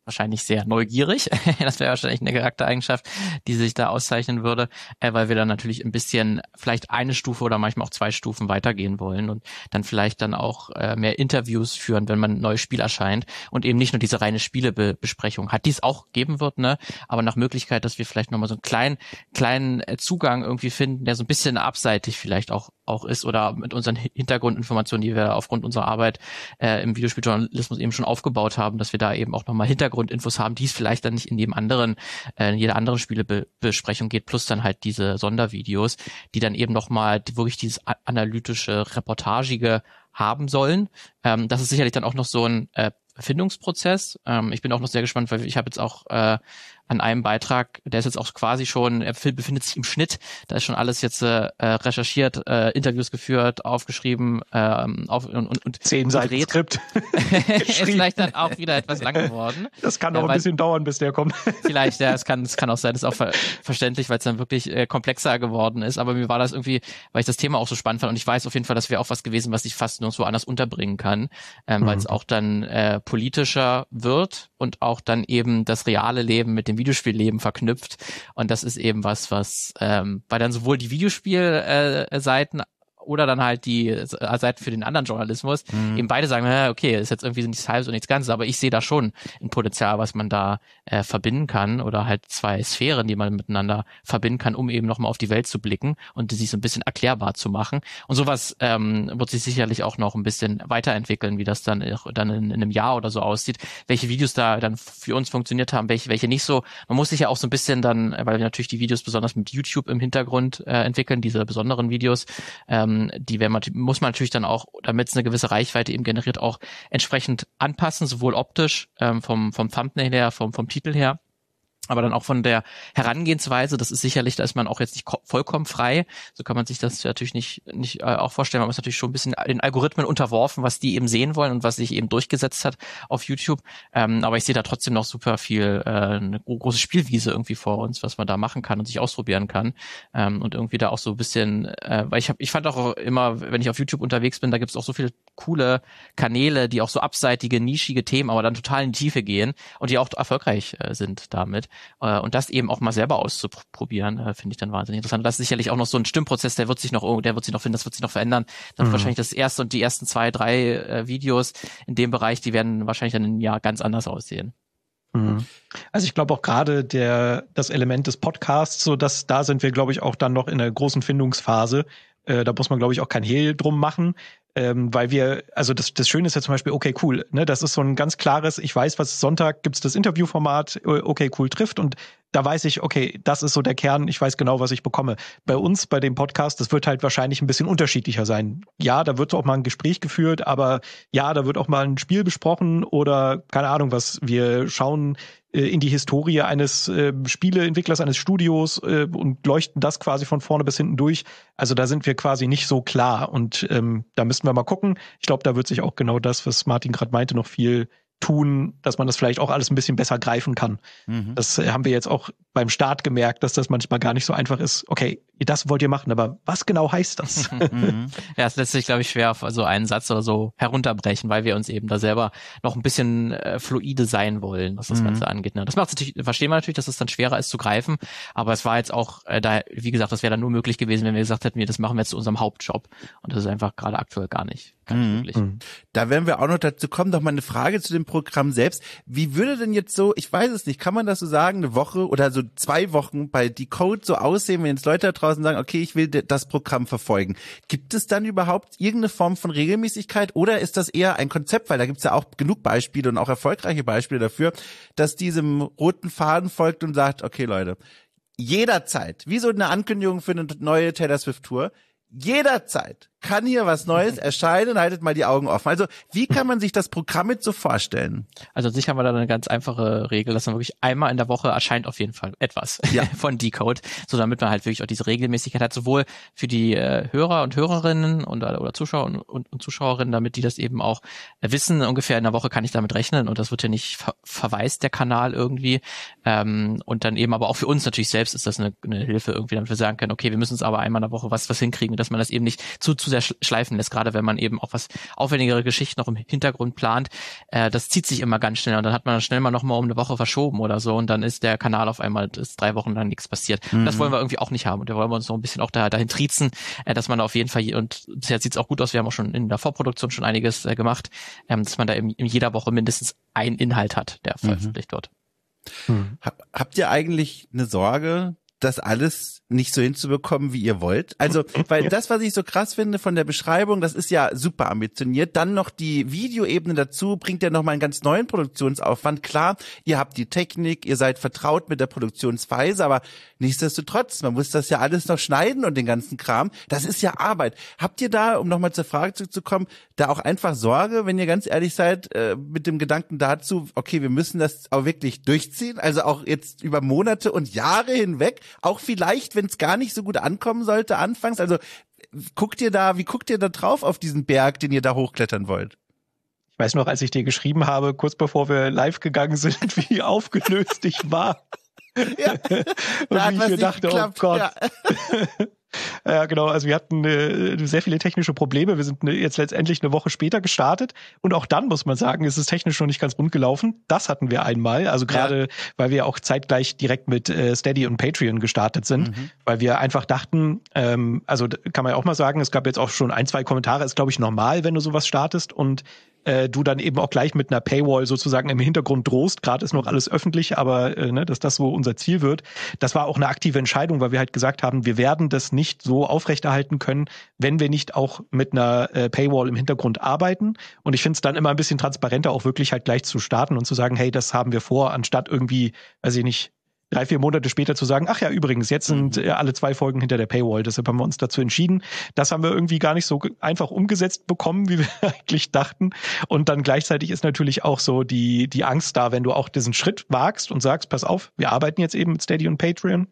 wahrscheinlich sehr neugierig. Das wäre wahrscheinlich eine Charaktereigenschaft, die sich da auszeichnen würde, weil wir dann natürlich ein bisschen vielleicht eine Stufe oder manchmal auch 2 Stufen weitergehen wollen und dann vielleicht dann auch mehr Interviews führen, wenn man ein neues Spiel erscheint und eben nicht nur diese reine Spielebesprechung hat, die es auch geben wird, ne? Aber nach Möglichkeit, dass wir vielleicht nochmal so einen kleinen Zugang irgendwie finden, der so ein bisschen abseitig vielleicht auch ist oder mit unseren Hintergrundinformationen, die wir aufgrund unserer Arbeit im Videospieljournalismus eben schon aufgebaut haben, dass wir da eben auch nochmal Hintergrundinfos haben, die es vielleicht dann nicht in jeder anderen Spielebesprechung geht, plus dann halt diese Sondervideos, die dann eben nochmal wirklich dieses analytische, reportagige haben sollen. Das ist sicherlich dann auch noch so ein Findungsprozess. Ich bin auch noch sehr gespannt, weil ich habe jetzt auch an einem Beitrag, der ist jetzt auch quasi schon, er befindet sich im Schnitt, da ist schon alles jetzt recherchiert, Interviews geführt, aufgeschrieben, und 10 Seiten Skript. Ist vielleicht dann auch wieder etwas lang geworden. Das kann noch ein bisschen dauern, bis der kommt. Vielleicht, ja, es kann auch sein, das ist auch verständlich, weil es dann wirklich komplexer geworden ist, aber mir war das irgendwie, weil ich das Thema auch so spannend fand und ich weiß auf jeden Fall, das wäre auch was gewesen, was ich fast nirgendwo anders unterbringen kann, weil es auch dann politischer wird und auch dann eben das reale Leben mit dem Videospielleben verknüpft. Und das ist eben was weil dann sowohl die Videospielseiten oder dann halt die Seiten für den anderen Journalismus eben beide sagen, okay, ist jetzt irgendwie nichts Halbes und nichts Ganzes, aber ich sehe da schon ein Potenzial, was man da verbinden kann oder halt 2 Sphären, die man miteinander verbinden kann, um eben nochmal auf die Welt zu blicken und sich so ein bisschen erklärbar zu machen. Und sowas wird sich sicherlich auch noch ein bisschen weiterentwickeln, wie das dann in einem Jahr oder so aussieht, welche Videos da dann für uns funktioniert haben, welche nicht so. Man muss sich ja auch so ein bisschen dann, weil wir natürlich die Videos besonders mit YouTube im Hintergrund entwickeln, diese besonderen Videos, muss man natürlich dann auch, damit es eine gewisse Reichweite eben generiert, auch entsprechend anpassen, sowohl optisch, vom Thumbnail her, vom Titel her, aber dann auch von der Herangehensweise. Das ist sicherlich, da ist man auch jetzt nicht vollkommen frei. So kann man sich das natürlich nicht auch vorstellen. Man ist natürlich schon ein bisschen den Algorithmen unterworfen, was die eben sehen wollen und was sich eben durchgesetzt hat auf YouTube. Aber ich sehe da trotzdem noch super viel, eine große Spielwiese irgendwie vor uns, was man da machen kann und sich ausprobieren kann. Und irgendwie da auch so ein bisschen, weil ich fand auch immer, wenn ich auf YouTube unterwegs bin, da gibt es auch so viele coole Kanäle, die auch so abseitige, nischige Themen, aber dann total in die Tiefe gehen und die auch erfolgreich sind damit. Und das eben auch mal selber auszuprobieren, finde ich dann wahnsinnig interessant. Das ist sicherlich auch noch so ein Stimmprozess, der wird sich noch finden, das wird sich noch verändern. Dann wahrscheinlich das erste und die ersten 2, 3 Videos in dem Bereich, die werden wahrscheinlich dann im Jahr ganz anders aussehen. Also ich glaube auch gerade das Element des Podcasts, so dass da sind wir, glaube ich, auch dann noch in einer großen Findungsphase. Da muss man, glaube ich, auch kein Hehl drum machen. Weil wir, also das Schöne ist ja zum Beispiel, okay, cool, ne, das ist so ein ganz klares, ich weiß, was Sonntag gibt's das Interviewformat, okay, cool trifft und da weiß ich, okay, das ist so der Kern, ich weiß genau, was ich bekomme. Bei uns, bei dem Podcast, das wird halt wahrscheinlich ein bisschen unterschiedlicher sein. Ja, da wird auch mal ein Gespräch geführt, aber ja, da wird auch mal ein Spiel besprochen oder keine Ahnung was, wir schauen in die Historie eines Spieleentwicklers, eines Studios und leuchten das quasi von vorne bis hinten durch. Also da sind wir quasi nicht so klar und da müssten wir mal gucken. Ich glaube, da wird sich auch genau das, was Martin gerade meinte, noch viel tun, dass man das vielleicht auch alles ein bisschen besser greifen kann. Das haben wir jetzt auch beim Start gemerkt, dass das manchmal gar nicht so einfach ist. Okay, das wollt ihr machen, aber was genau heißt das? Ja, es lässt sich, glaube ich, schwer auf so einen Satz oder so herunterbrechen, weil wir uns eben da selber noch ein bisschen fluide sein wollen, was das Ganze angeht. Ne? Das macht natürlich, verstehen wir natürlich, dass es dann schwerer ist zu greifen, aber es war jetzt auch, wie gesagt, das wäre dann nur möglich gewesen, wenn wir gesagt hätten, das machen wir jetzt zu unserem Hauptjob. Und das ist einfach gerade aktuell gar nicht möglich. Da werden wir auch noch dazu kommen. Noch mal eine Frage zu dem Programm selbst. Wie würde denn jetzt so, ich weiß es nicht, kann man das so sagen, eine Woche oder so 2 Wochen bei Decode so aussehen, wenn jetzt Leute da draußen sagen, okay, ich will das Programm verfolgen. Gibt es dann überhaupt irgendeine Form von Regelmäßigkeit oder ist das eher ein Konzept, weil da gibt's ja auch genug Beispiele und auch erfolgreiche Beispiele dafür, dass diesem roten Faden folgt und sagt, okay Leute, jederzeit, wie so eine Ankündigung für eine neue Taylor Swift Tour, jederzeit kann hier was Neues erscheinen, haltet mal die Augen offen. Also wie kann man sich das Programm jetzt so vorstellen? Also an sich haben wir da eine ganz einfache Regel, dass man wirklich einmal in der Woche erscheint auf jeden Fall etwas von Decode, so damit man halt wirklich auch diese Regelmäßigkeit hat, sowohl für die Hörer und Hörerinnen oder Zuschauer und Zuschauerinnen, damit die das eben auch wissen, ungefähr in der Woche kann ich damit rechnen und das wird ja nicht verwaist, der Kanal irgendwie. Und dann eben aber auch für uns natürlich selbst ist das eine Hilfe irgendwie, damit wir sagen können, okay, wir müssen uns aber einmal in der Woche was hinkriegen, dass man das eben nicht zu zu sehr schleifen lässt, gerade wenn man eben auch was aufwendigere Geschichten noch im Hintergrund plant. Das zieht sich immer ganz schnell und dann hat man schnell mal noch mal um eine Woche verschoben oder so und dann ist der Kanal auf einmal, ist 3 Wochen lang nichts passiert. Das wollen wir irgendwie auch nicht haben und da wollen wir uns noch ein bisschen auch dahin triezen, dass man auf jeden Fall, und bisher sieht es auch gut aus, wir haben auch schon in der Vorproduktion schon einiges gemacht, dass man da in jeder Woche mindestens einen Inhalt hat, der veröffentlicht wird. Habt ihr eigentlich eine Sorge, das alles nicht so hinzubekommen, wie ihr wollt? Also, weil das, was ich so krass finde von der Beschreibung, das ist ja super ambitioniert. Dann noch die Videoebene dazu, bringt ja nochmal einen ganz neuen Produktionsaufwand. Klar, ihr habt die Technik, ihr seid vertraut mit der Produktionsweise, aber nichtsdestotrotz, man muss das ja alles noch schneiden und den ganzen Kram. Das ist ja Arbeit. Habt ihr da, um nochmal zur Frage zurückzukommen, da auch einfach Sorge, wenn ihr ganz ehrlich seid, mit dem Gedanken dazu, okay, wir müssen das auch wirklich durchziehen, also auch jetzt über Monate und Jahre hinweg, auch vielleicht, wenn es gar nicht so gut ankommen sollte anfangs, also wie guckt ihr da drauf auf diesen Berg, den ihr da hochklettern wollt? Ich weiß noch, als ich dir geschrieben habe, kurz bevor wir live gegangen sind, wie aufgelöst ich war. Ja, und wie ich mir dachte, geklappt. Oh Gott. Ja. Ja, genau. Also wir hatten sehr viele technische Probleme. Wir sind jetzt letztendlich eine Woche später gestartet. Und auch dann, muss man sagen, ist es technisch noch nicht ganz rund gelaufen. Das hatten wir einmal. Also gerade, weil wir auch zeitgleich direkt mit Steady und Patreon gestartet sind. Weil wir einfach dachten, also kann man ja auch mal sagen, es gab jetzt auch schon 1, 2 Kommentare. Ist, glaube ich, normal, wenn du sowas startest und du dann eben auch gleich mit einer Paywall sozusagen im Hintergrund drohst. Gerade ist noch alles öffentlich, aber dass das so unser Ziel wird. Das war auch eine aktive Entscheidung, weil wir halt gesagt haben, wir werden das nicht so aufrechterhalten können, wenn wir nicht auch mit einer Paywall im Hintergrund arbeiten. Und ich finde es dann immer ein bisschen transparenter, auch wirklich halt gleich zu starten und zu sagen, hey, das haben wir vor, anstatt irgendwie, weiß ich nicht, 3, 4 Monate später zu sagen, ach ja, übrigens, jetzt sind alle 2 Folgen hinter der Paywall. Deshalb haben wir uns dazu entschieden. Das haben wir irgendwie gar nicht so einfach umgesetzt bekommen, wie wir eigentlich dachten. Und dann gleichzeitig ist natürlich auch so die Angst da, wenn du auch diesen Schritt wagst und sagst, pass auf, wir arbeiten jetzt eben mit Steady und Patreon,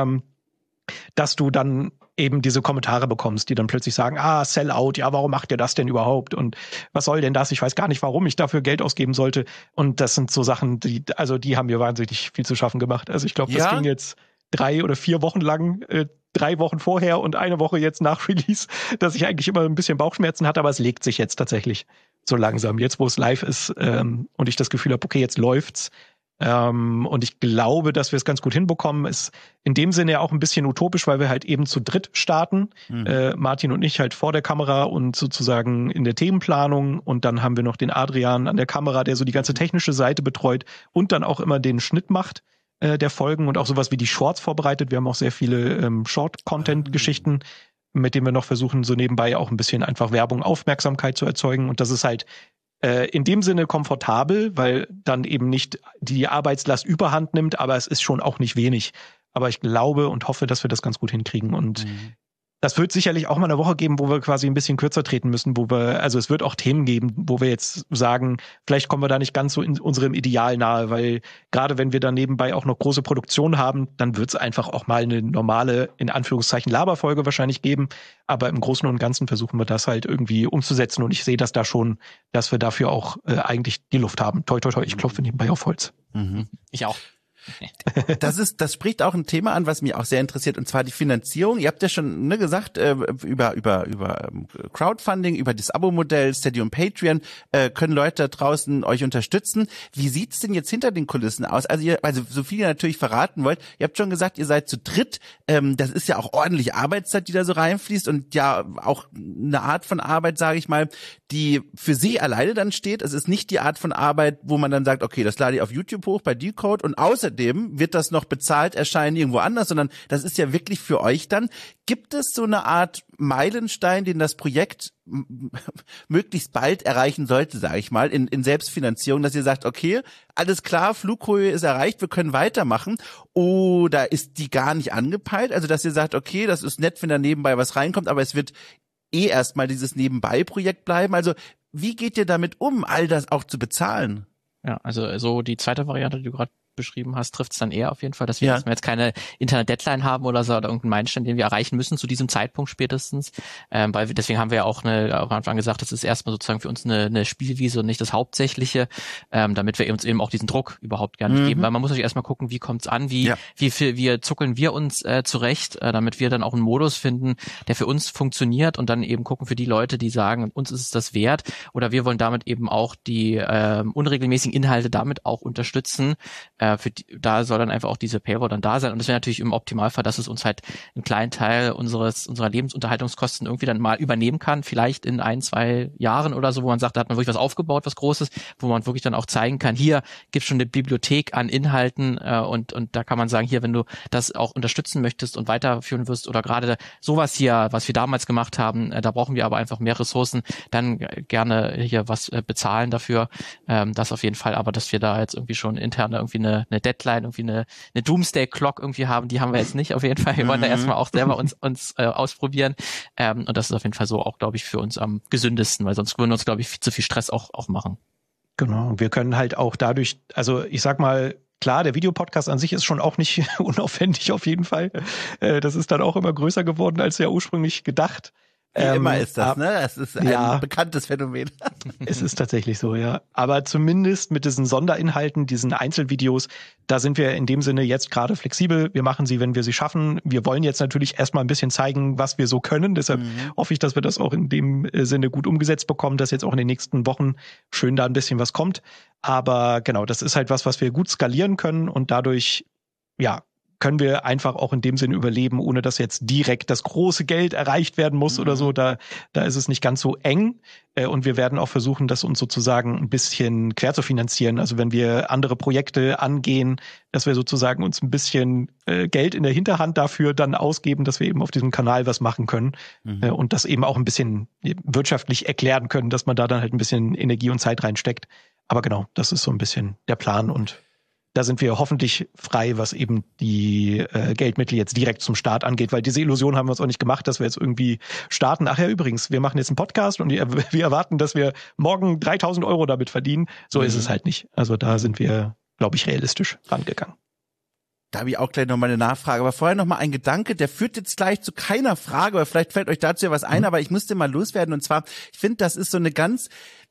dass du dann eben diese Kommentare bekommst, die dann plötzlich sagen, Sellout, ja, warum macht ihr das denn überhaupt? Und was soll denn das? Ich weiß gar nicht, warum ich dafür Geld ausgeben sollte. Und das sind so Sachen, die haben mir wahnsinnig viel zu schaffen gemacht. Also ich glaube, das ging jetzt 3 oder 4 Wochen lang, 3 Wochen vorher und 1 Woche jetzt nach Release, dass ich eigentlich immer ein bisschen Bauchschmerzen hatte, aber es legt sich jetzt tatsächlich so langsam. Jetzt, wo es live ist und ich das Gefühl habe, okay, jetzt läuft's. Und ich glaube, dass wir es ganz gut hinbekommen. Ist in dem Sinne ja auch ein bisschen utopisch, weil wir halt eben zu dritt starten. Martin und ich halt vor der Kamera und sozusagen in der Themenplanung. Und dann haben wir noch den Adrian an der Kamera, der so die ganze technische Seite betreut und dann auch immer den Schnitt macht der Folgen und auch sowas wie die Shorts vorbereitet. Wir haben auch sehr viele Short-Content-Geschichten, mit denen wir noch versuchen, so nebenbei auch ein bisschen einfach Werbung, Aufmerksamkeit zu erzeugen. Und das ist halt in dem Sinne komfortabel, weil dann eben nicht die Arbeitslast überhand nimmt, aber es ist schon auch nicht wenig. Aber ich glaube und hoffe, dass wir das ganz gut hinkriegen. Und das wird sicherlich auch mal eine Woche geben, wo wir quasi ein bisschen kürzer treten müssen, also es wird auch Themen geben, wo wir jetzt sagen, vielleicht kommen wir da nicht ganz so in unserem Ideal nahe, weil gerade wenn wir dann nebenbei auch noch große Produktionen haben, dann wird es einfach auch mal eine normale, in Anführungszeichen, Laberfolge wahrscheinlich geben. Aber im Großen und Ganzen versuchen wir das halt irgendwie umzusetzen und ich sehe das da schon, dass wir dafür auch eigentlich die Luft haben. Toi, toi, toi, ich klopfe nebenbei auf Holz. Ich auch. Das spricht auch ein Thema an, was mich auch sehr interessiert, und zwar die Finanzierung. Ihr habt ja schon gesagt, über Crowdfunding, über das Abo-Modell, Steady und Patreon, können Leute da draußen euch unterstützen. Wie sieht's denn jetzt hinter den Kulissen aus? Also so viel ihr natürlich verraten wollt. Ihr habt schon gesagt, ihr seid zu dritt. Das ist ja auch ordentlich Arbeitszeit, die da so reinfließt und ja auch eine Art von Arbeit, sage ich mal, die für sie alleine dann steht. Es ist nicht die Art von Arbeit, wo man dann sagt, okay, das lade ich auf YouTube hoch bei Decode und außerdem wird das noch bezahlt erscheinen irgendwo anders, sondern das ist ja wirklich für euch dann. Gibt es so eine Art Meilenstein, den das Projekt möglichst bald erreichen sollte, sage ich mal, in Selbstfinanzierung, dass ihr sagt, okay, alles klar, Flughöhe ist erreicht, wir können weitermachen, oder ist die gar nicht angepeilt? Also, dass ihr sagt, okay, das ist nett, wenn da nebenbei was reinkommt, aber es wird erstmal dieses Nebenbei-Projekt bleiben. Also, wie geht ihr damit um, all das auch zu bezahlen? Ja, also so die zweite Variante, die du gerade beschrieben hast, trifft es dann eher auf jeden Fall, dass wir jetzt keine Internet-Deadline haben oder so oder irgendeinen Meilenstein, den wir erreichen müssen zu diesem Zeitpunkt spätestens. Deswegen haben wir ja auch am Anfang gesagt, das ist erstmal sozusagen für uns eine Spielwiese und nicht das Hauptsächliche, damit wir uns eben auch diesen Druck überhaupt gar nicht geben. Weil man muss natürlich erstmal gucken, wie kommt's an, wie zuckeln wir uns zurecht, damit wir dann auch einen Modus finden, der für uns funktioniert und dann eben gucken für die Leute, die sagen, uns ist es das wert oder wir wollen damit eben auch die unregelmäßigen Inhalte damit auch unterstützen. Da soll dann einfach auch diese Paywall dann da sein und das wäre natürlich im Optimalfall, dass es uns halt einen kleinen Teil unserer Lebensunterhaltungskosten irgendwie dann mal übernehmen kann, vielleicht in 1-2 Jahren oder so, wo man sagt, da hat man wirklich was aufgebaut, was Großes, wo man wirklich dann auch zeigen kann, hier gibt es schon eine Bibliothek an Inhalten und da kann man sagen, hier, wenn du das auch unterstützen möchtest und weiterführen wirst oder gerade sowas hier, was wir damals gemacht haben, da brauchen wir aber einfach mehr Ressourcen, dann gerne hier was bezahlen dafür, das auf jeden Fall, aber dass wir da jetzt irgendwie schon intern irgendwie eine Deadline, irgendwie eine Doomsday-Clock irgendwie haben, die haben wir jetzt nicht auf jeden Fall, wir wollen da erstmal auch selber uns ausprobieren und das ist auf jeden Fall so auch, glaube ich, für uns am gesündesten, weil sonst würden wir uns, glaube ich, viel zu viel Stress auch machen. Genau, und wir können halt auch dadurch, also ich sag mal, klar, der Videopodcast an sich ist schon auch nicht unaufwendig auf jeden Fall. Das ist dann auch immer größer geworden als ja ursprünglich gedacht. Wie immer ist das, ne? Es ist ein bekanntes Phänomen. Es ist tatsächlich so, ja. Aber zumindest mit diesen Sonderinhalten, diesen Einzelvideos, da sind wir in dem Sinne jetzt gerade flexibel. Wir machen sie, wenn wir sie schaffen. Wir wollen jetzt natürlich erstmal ein bisschen zeigen, was wir so können. Deshalb hoffe ich, dass wir das auch in dem Sinne gut umgesetzt bekommen, dass jetzt auch in den nächsten Wochen schön da ein bisschen was kommt. Aber genau, das ist halt was wir gut skalieren können und dadurch, können wir einfach auch in dem Sinne überleben, ohne dass jetzt direkt das große Geld erreicht werden muss oder so. Da ist es nicht ganz so eng. Und wir werden auch versuchen, das uns sozusagen ein bisschen quer zu finanzieren. Also wenn wir andere Projekte angehen, dass wir sozusagen uns ein bisschen Geld in der Hinterhand dafür dann ausgeben, dass wir eben auf diesem Kanal was machen können und das eben auch ein bisschen wirtschaftlich erklären können, dass man da dann halt ein bisschen Energie und Zeit reinsteckt. Aber genau, das ist so ein bisschen der Plan und da sind wir hoffentlich frei, was eben die Geldmittel jetzt direkt zum Start angeht, weil diese Illusion haben wir uns auch nicht gemacht, dass wir jetzt irgendwie starten. Ach ja, übrigens, wir machen jetzt einen Podcast und wir erwarten, dass wir morgen 3.000 Euro damit verdienen. So ist es halt nicht. Also da sind wir, glaube ich, realistisch rangegangen. Da habe ich auch gleich nochmal eine Nachfrage. Aber vorher nochmal ein Gedanke, der führt jetzt gleich zu keiner Frage, aber vielleicht fällt euch dazu ja was ein, aber ich musste mal loswerden. Und zwar, ich finde, das ist so eine ganz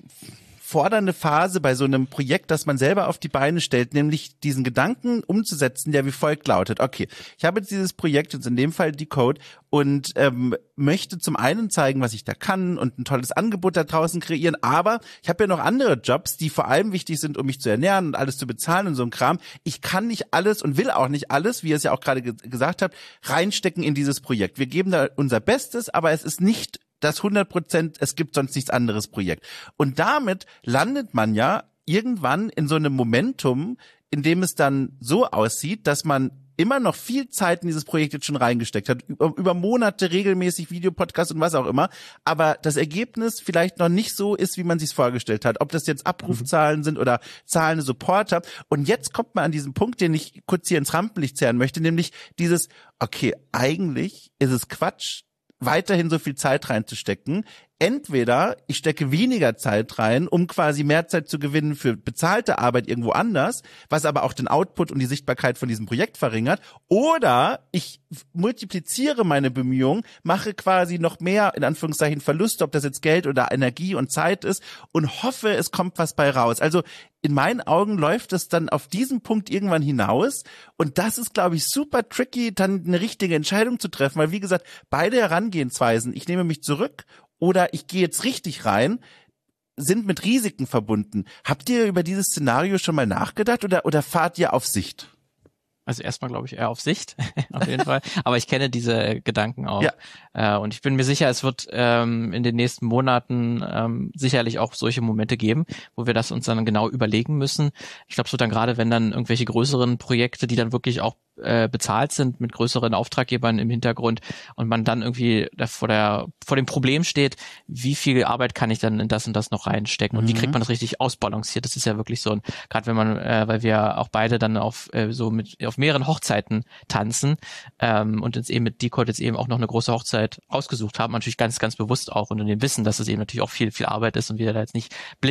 fordernde Phase bei so einem Projekt, das man selber auf die Beine stellt, nämlich diesen Gedanken umzusetzen, der wie folgt lautet. Okay, ich habe jetzt dieses Projekt, jetzt in dem Fall Decode, und möchte zum einen zeigen, was ich da kann und ein tolles Angebot da draußen kreieren, aber ich habe ja noch andere Jobs, die vor allem wichtig sind, um mich zu ernähren und alles zu bezahlen und so ein Kram. Ich kann nicht alles und will auch nicht alles, wie ihr es ja auch gerade gesagt habt, reinstecken in dieses Projekt. Wir geben da unser Bestes, aber es ist nicht das 100%, es gibt sonst nichts anderes Projekt. Und damit landet man ja irgendwann in so einem Momentum, in dem es dann so aussieht, dass man immer noch viel Zeit in dieses Projekt jetzt schon reingesteckt hat, über Monate regelmäßig Videopodcasts und was auch immer, aber das Ergebnis vielleicht noch nicht so ist, wie man sich's vorgestellt hat, ob das jetzt Abrufzahlen sind oder zahlende Supporter. Und jetzt kommt man an diesen Punkt, den ich kurz hier ins Rampenlicht zerren möchte, nämlich dieses, okay, eigentlich ist es Quatsch, weiterhin so viel Zeit reinzustecken. Entweder ich stecke weniger Zeit rein, um quasi mehr Zeit zu gewinnen für bezahlte Arbeit irgendwo anders, was aber auch den Output und die Sichtbarkeit von diesem Projekt verringert, oder ich multipliziere meine Bemühungen, mache quasi noch mehr, in Anführungszeichen, Verluste, ob das jetzt Geld oder Energie und Zeit ist, und hoffe, es kommt was bei raus. Also in meinen Augen läuft es dann auf diesen Punkt irgendwann hinaus, und das ist, glaube ich, super tricky, dann eine richtige Entscheidung zu treffen, weil, wie gesagt, beide Herangehensweisen, ich nehme mich zurück oder ich gehe jetzt richtig rein, sind mit Risiken verbunden. Habt ihr über dieses Szenario schon mal nachgedacht oder fahrt ihr auf Sicht? Also erstmal glaube ich eher auf Sicht, auf jeden Fall. Aber ich kenne diese Gedanken auch. Ja. Und ich bin mir sicher, es wird in den nächsten Monaten sicherlich auch solche Momente geben, wo wir das uns dann genau überlegen müssen. Ich glaube, so dann gerade, wenn dann irgendwelche größeren Projekte, die dann wirklich auch bezahlt sind mit größeren Auftraggebern im Hintergrund und man dann irgendwie vor dem Problem steht, wie viel Arbeit kann ich dann in das und das noch reinstecken und wie kriegt man das richtig ausbalanciert? Das ist ja wirklich so ein, gerade wenn man, weil wir auch beide dann auf mehreren Hochzeiten tanzen und jetzt eben mit Decode jetzt eben auch noch eine große Hochzeit ausgesucht haben, natürlich ganz, ganz bewusst auch und in dem Wissen, dass es eben natürlich auch viel, viel Arbeit ist und wir da jetzt nicht blind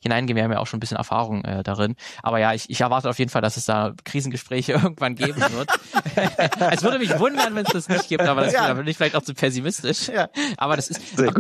hineingehen. Wir haben ja auch schon ein bisschen Erfahrung darin. Aber ja, ich erwarte auf jeden Fall, dass es da Krisengespräche irgendwann geben wird. Es würde mich wundern, wenn es das nicht gibt, aber da bin ich vielleicht auch zu pessimistisch. Ja. Aber das ist,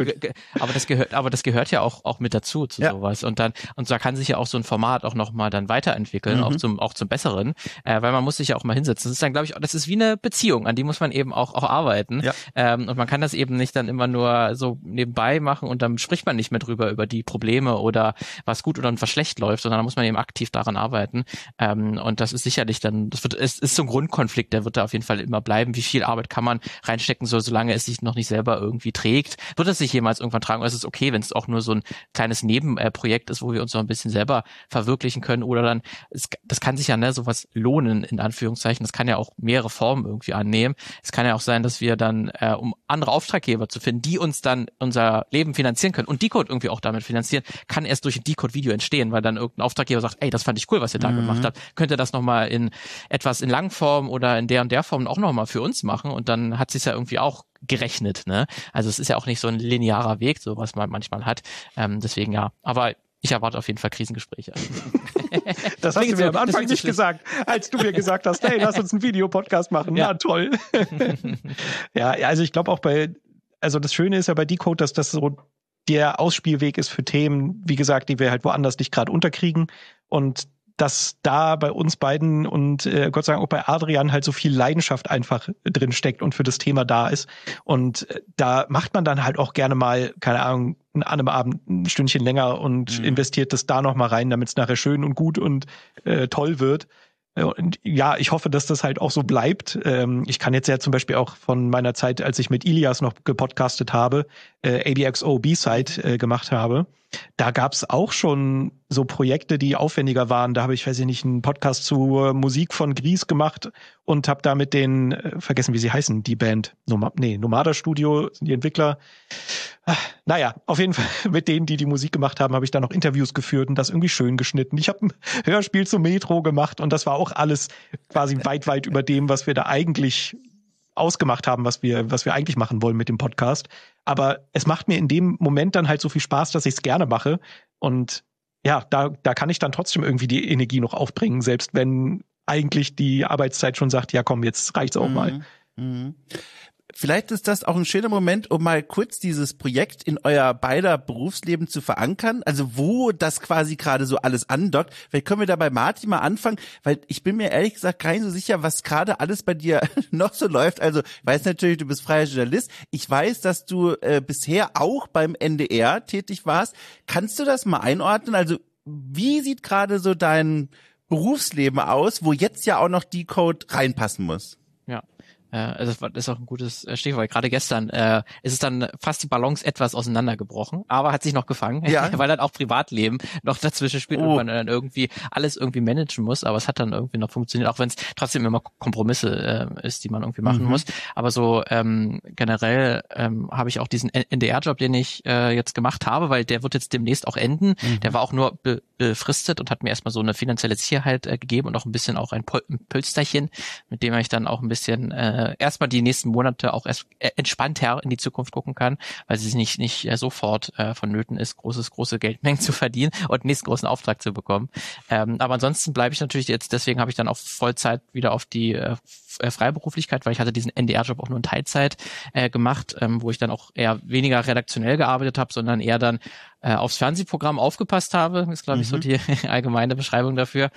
aber das gehört ja auch mit dazu zu sowas. Und da kann sich ja auch so ein Format auch nochmal dann weiterentwickeln, auch zum Besseren, weil man muss sich ja auch mal hinsetzen. Das ist dann, glaube ich, das ist wie eine Beziehung, an die muss man eben auch arbeiten. Ja. Und man kann das eben nicht dann immer nur so nebenbei machen und dann spricht man nicht mehr drüber über die Probleme oder was gut oder was schlecht läuft, sondern da muss man eben aktiv daran arbeiten. Und das ist sicherlich dann, es ist so ein Grundkonflikt, der wird da auf jeden Fall immer bleiben. Wie viel Arbeit kann man reinstecken, solange es sich noch nicht selber irgendwie trägt? Wird es sich jemals irgendwann tragen? Oder ist es okay, wenn es auch nur so ein kleines Nebenprojekt ist, wo wir uns noch ein bisschen selber verwirklichen können? Oder dann, das kann sich ja sowas lohnen, in Anführungszeichen. Das kann ja auch mehrere Formen irgendwie annehmen. Es kann ja auch sein, dass wir dann, um andere Auftraggeber zu finden, die uns dann unser Leben finanzieren können und Decode irgendwie auch damit finanzieren, kann erst durch ein Decode-Video entstehen, weil dann irgendein Auftraggeber sagt, ey, das fand ich cool, was ihr da gemacht habt. Könnt ihr das nochmal in Langform oder in der und der Form auch nochmal für uns machen? Und dann hat sich's ja irgendwie auch gerechnet, ne? Also es ist ja auch nicht so ein linearer Weg, so was man manchmal hat. Deswegen ja. Aber ich erwarte auf jeden Fall Krisengespräche. Das hast du mir am Anfang nicht gesagt, als du mir gesagt hast, hey, lass uns einen Videopodcast machen. Ja, toll. Ja, also ich glaube auch also das Schöne ist ja bei Decode, dass das so der Ausspielweg ist für Themen, wie gesagt, die wir halt woanders nicht gerade unterkriegen. Und dass da bei uns beiden und Gott sei Dank auch bei Adrian halt so viel Leidenschaft einfach drin steckt und für das Thema da ist. Und da macht man dann halt auch gerne mal, keine Ahnung, an einem Abend ein Stündchen länger und investiert das da noch mal rein, damit es nachher schön und gut und toll wird. Und ja, ich hoffe, dass das halt auch so bleibt. Ich kann jetzt ja zum Beispiel auch von meiner Zeit, als ich mit Ilias noch gepodcastet habe, ABXO B-Side gemacht habe. Da gab's auch schon so Projekte, die aufwendiger waren. Da habe ich, weiß ich nicht, einen Podcast zur Musik von Gries gemacht und habe da mit den, vergessen wie sie heißen, die Band, Nomada Studio sind die Entwickler. Naja, auf jeden Fall mit denen, die Musik gemacht haben, habe ich da noch Interviews geführt und das irgendwie schön geschnitten. Ich habe ein Hörspiel zum Metro gemacht und das war auch alles quasi weit über dem, was wir da eigentlich ausgemacht haben, was wir eigentlich machen wollen mit dem Podcast. Aber es macht mir in dem Moment dann halt so viel Spaß, dass ich es gerne mache. Und ja, da kann ich dann trotzdem irgendwie die Energie noch aufbringen, selbst wenn eigentlich die Arbeitszeit schon sagt, ja komm, jetzt reicht's auch mal. Vielleicht ist das auch ein schöner Moment, um mal kurz dieses Projekt in euer beider Berufsleben zu verankern, also wo das quasi gerade so alles andockt. Vielleicht können wir da bei Martin mal anfangen, weil ich bin mir ehrlich gesagt gar nicht so sicher, was gerade alles bei dir noch so läuft. Also ich weiß natürlich, du bist freier Journalist. Ich weiß, dass du bisher auch beim NDR tätig warst. Kannst du das mal einordnen? Also wie sieht gerade so dein Berufsleben aus, wo jetzt ja auch noch Decode reinpassen muss? Ja. Also das ist auch ein gutes Stichwort. Gerade gestern ist es dann fast die Balance etwas auseinandergebrochen, aber hat sich noch gefangen, weil dann auch Privatleben noch dazwischen spielt und man dann irgendwie alles irgendwie managen muss, aber es hat dann irgendwie noch funktioniert, auch wenn es trotzdem immer Kompromisse ist, die man irgendwie machen muss. Aber so generell habe ich auch diesen NDR-Job, den ich jetzt gemacht habe, weil der wird jetzt demnächst auch enden. Der war auch nur befristet und hat mir erstmal so eine finanzielle Sicherheit gegeben und auch ein bisschen auch ein Pölsterchen, mit dem ich dann auch ein bisschen erstmal die nächsten Monate auch erst entspannter in die Zukunft gucken kann, weil es nicht sofort vonnöten ist, große Geldmengen zu verdienen und den nächsten großen Auftrag zu bekommen. Aber ansonsten bleibe ich natürlich jetzt, deswegen habe ich dann auf Vollzeit wieder auf die Freiberuflichkeit, weil ich hatte diesen NDR-Job auch nur in Teilzeit gemacht, wo ich dann auch eher weniger redaktionell gearbeitet habe, sondern eher dann aufs Fernsehprogramm aufgepasst habe, ist glaube ich so die allgemeine Beschreibung dafür.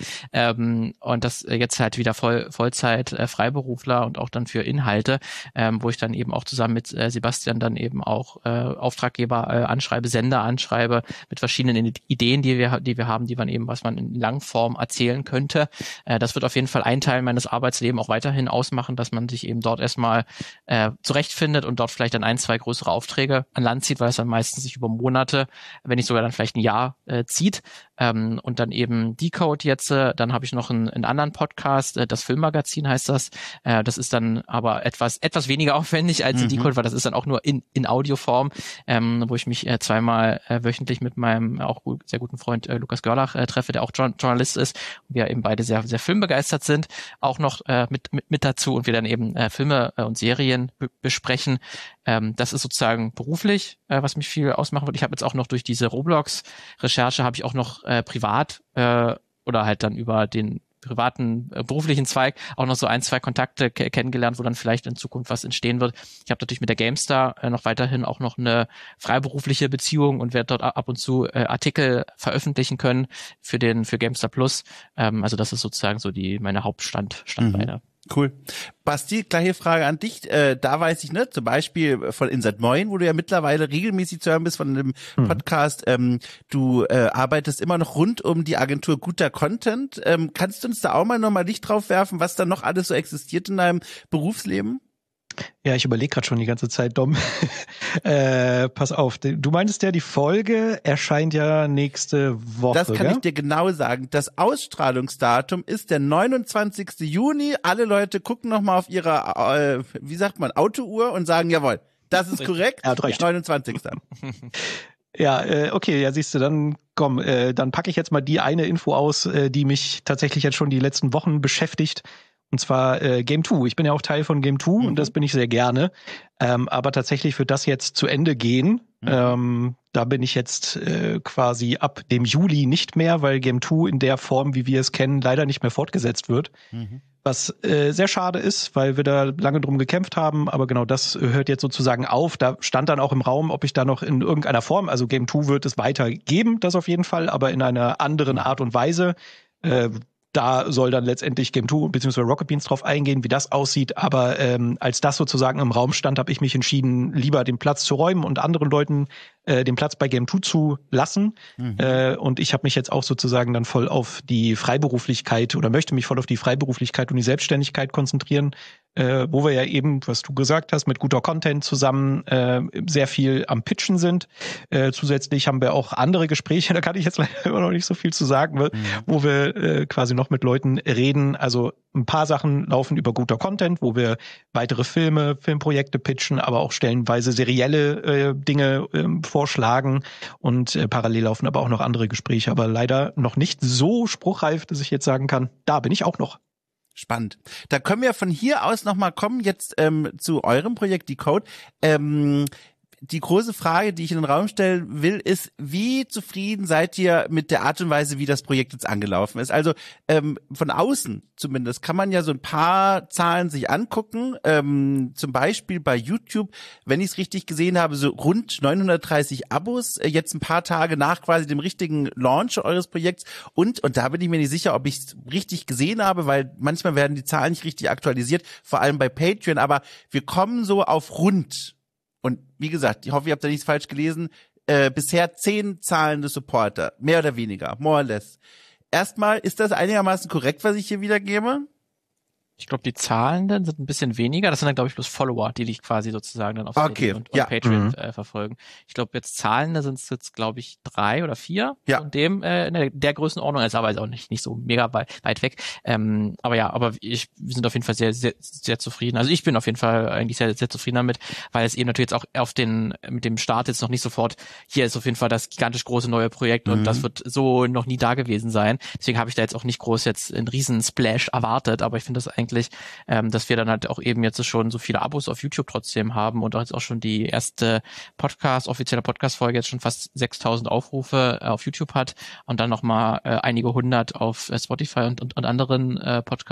Und das jetzt halt wieder Vollzeit Freiberufler und auch dann für Inhalte, wo ich dann eben auch zusammen mit Sebastian dann eben auch Auftraggeber anschreibe, Sender anschreibe mit verschiedenen Ideen, die wir haben, was man in Langform erzählen könnte. Das wird auf jeden Fall ein Teil meines Arbeitslebens auch weiterhin ausmachen, dass man sich eben dort erstmal zurechtfindet und dort vielleicht dann 1-2 größere Aufträge an Land zieht, weil es dann meistens sich über Monate, wenn nicht sogar dann vielleicht ein Jahr zieht. Und dann eben Decode jetzt, dann habe ich noch einen anderen Podcast, das Filmmagazin heißt das. Das ist dann aber etwas weniger aufwendig als die Decode, weil das ist dann auch nur in Audioform, wo ich mich zweimal wöchentlich mit meinem auch sehr guten Freund Lukas Görlach treffe, der auch Journalist ist. Und wir eben beide sehr, sehr filmbegeistert sind, auch noch mit dazu und wir dann eben Filme und Serien besprechen. Das ist sozusagen beruflich, was mich viel ausmachen wird. Ich habe jetzt auch noch durch diese Roblox-Recherche habe ich auch noch privat oder halt dann über den privaten beruflichen Zweig auch noch so 1-2 Kontakte kennengelernt, wo dann vielleicht in Zukunft was entstehen wird. Ich habe natürlich mit der GameStar noch weiterhin auch noch eine freiberufliche Beziehung und werde dort ab und zu Artikel veröffentlichen können für GameStar Plus. Also das ist sozusagen so meine Hauptstandbeine. Cool. Basti, gleiche Frage an dich. Da weiß ich, ne, zum Beispiel von Insert Moin, wo du ja mittlerweile regelmäßig zu hören bist von dem Podcast. Du arbeitest immer noch rund um die Agentur Guter Content. Kannst du uns da auch mal Licht drauf werfen, was da noch alles so existiert in deinem Berufsleben? Ja, ich überlege gerade schon die ganze Zeit, Dom. Pass auf, du meintest ja, die Folge erscheint ja nächste Woche. Das kann ich dir genau sagen. Das Ausstrahlungsdatum ist der 29. Juni. Alle Leute gucken nochmal auf ihre, Autouhr und sagen, jawohl, das ist korrekt. Ja, 29. Ja, okay, ja, siehst du, dann komm, dann packe ich jetzt mal die eine Info aus, die mich tatsächlich jetzt schon die letzten Wochen beschäftigt. Und zwar Game 2. Ich bin ja auch Teil von Game 2 und das bin ich sehr gerne. Aber tatsächlich wird das jetzt zu Ende gehen. Da bin ich jetzt quasi ab dem Juli nicht mehr, weil Game 2 in der Form, wie wir es kennen, leider nicht mehr fortgesetzt wird. Was sehr schade ist, weil wir da lange drum gekämpft haben. Aber genau das hört jetzt sozusagen auf. Da stand dann auch im Raum, ob ich da noch in irgendeiner Form, also Game 2 wird es weiter geben, das auf jeden Fall, aber in einer anderen Art und Weise. Da soll dann letztendlich Game 2 bzw. Rocket Beans drauf eingehen, wie das aussieht. Aber als das sozusagen im Raum stand, habe ich mich entschieden, lieber den Platz zu räumen und anderen Leuten den Platz bei Game 2 zu lassen. Und ich habe mich jetzt auch sozusagen dann voll auf die Freiberuflichkeit oder möchte mich voll auf die Freiberuflichkeit und die Selbstständigkeit konzentrieren, wo wir ja eben, was du gesagt hast, mit Guter Content zusammen sehr viel am Pitchen sind. Zusätzlich haben wir auch andere Gespräche, da kann ich jetzt leider immer noch nicht so viel zu sagen, wo wir quasi noch mit Leuten reden. Also ein paar Sachen laufen über Guter Content, wo wir weitere Filmprojekte pitchen, aber auch stellenweise serielle Dinge vorschlagen und parallel laufen aber auch noch andere Gespräche, aber leider noch nicht so spruchreif, dass ich jetzt sagen kann, da bin ich auch noch. Spannend. Da können wir von hier aus nochmal kommen, jetzt zu eurem Projekt Decode. Die große Frage, die ich in den Raum stellen will, ist, wie zufrieden seid ihr mit der Art und Weise, wie das Projekt jetzt angelaufen ist? Also von außen zumindest kann man ja so ein paar Zahlen sich angucken. Zum Beispiel bei YouTube, wenn ich es richtig gesehen habe, so rund 930 Abos, jetzt ein paar Tage nach quasi dem richtigen Launch eures Projekts. Und da bin ich mir nicht sicher, ob ich es richtig gesehen habe, weil manchmal werden die Zahlen nicht richtig aktualisiert, vor allem bei Patreon. Aber wir kommen so auf rund. Und wie gesagt, ich hoffe, ihr habt da nichts falsch gelesen, bisher 10 zahlende Supporter, mehr oder weniger, more or less. Erstmal, ist das einigermaßen korrekt, was ich hier wiedergebe? Ich glaube, die Zahlenden sind ein bisschen weniger. Das sind dann, glaube ich, bloß Follower, die dich quasi sozusagen dann auf okay. und Patreon verfolgen. Ich glaube, jetzt Zahlende sind es jetzt, glaube ich, 3 oder 4 von dem in der Größenordnung. Ist aber auch nicht so mega weit weg. Aber wir sind auf jeden Fall sehr, sehr, sehr zufrieden. Also ich bin auf jeden Fall eigentlich sehr, sehr zufrieden damit, weil es eben natürlich jetzt auch mit dem Start jetzt noch nicht sofort, hier ist auf jeden Fall das gigantisch große neue Projekt und das wird so noch nie da gewesen sein. Deswegen habe ich da jetzt auch nicht groß jetzt einen riesen Splash erwartet, aber ich finde das eigentlich, dass wir dann halt auch eben jetzt schon so viele Abos auf YouTube trotzdem haben und auch jetzt auch schon die erste offizielle Podcast-Folge jetzt schon fast 6.000 Aufrufe auf YouTube hat und dann nochmal einige hundert auf Spotify und anderen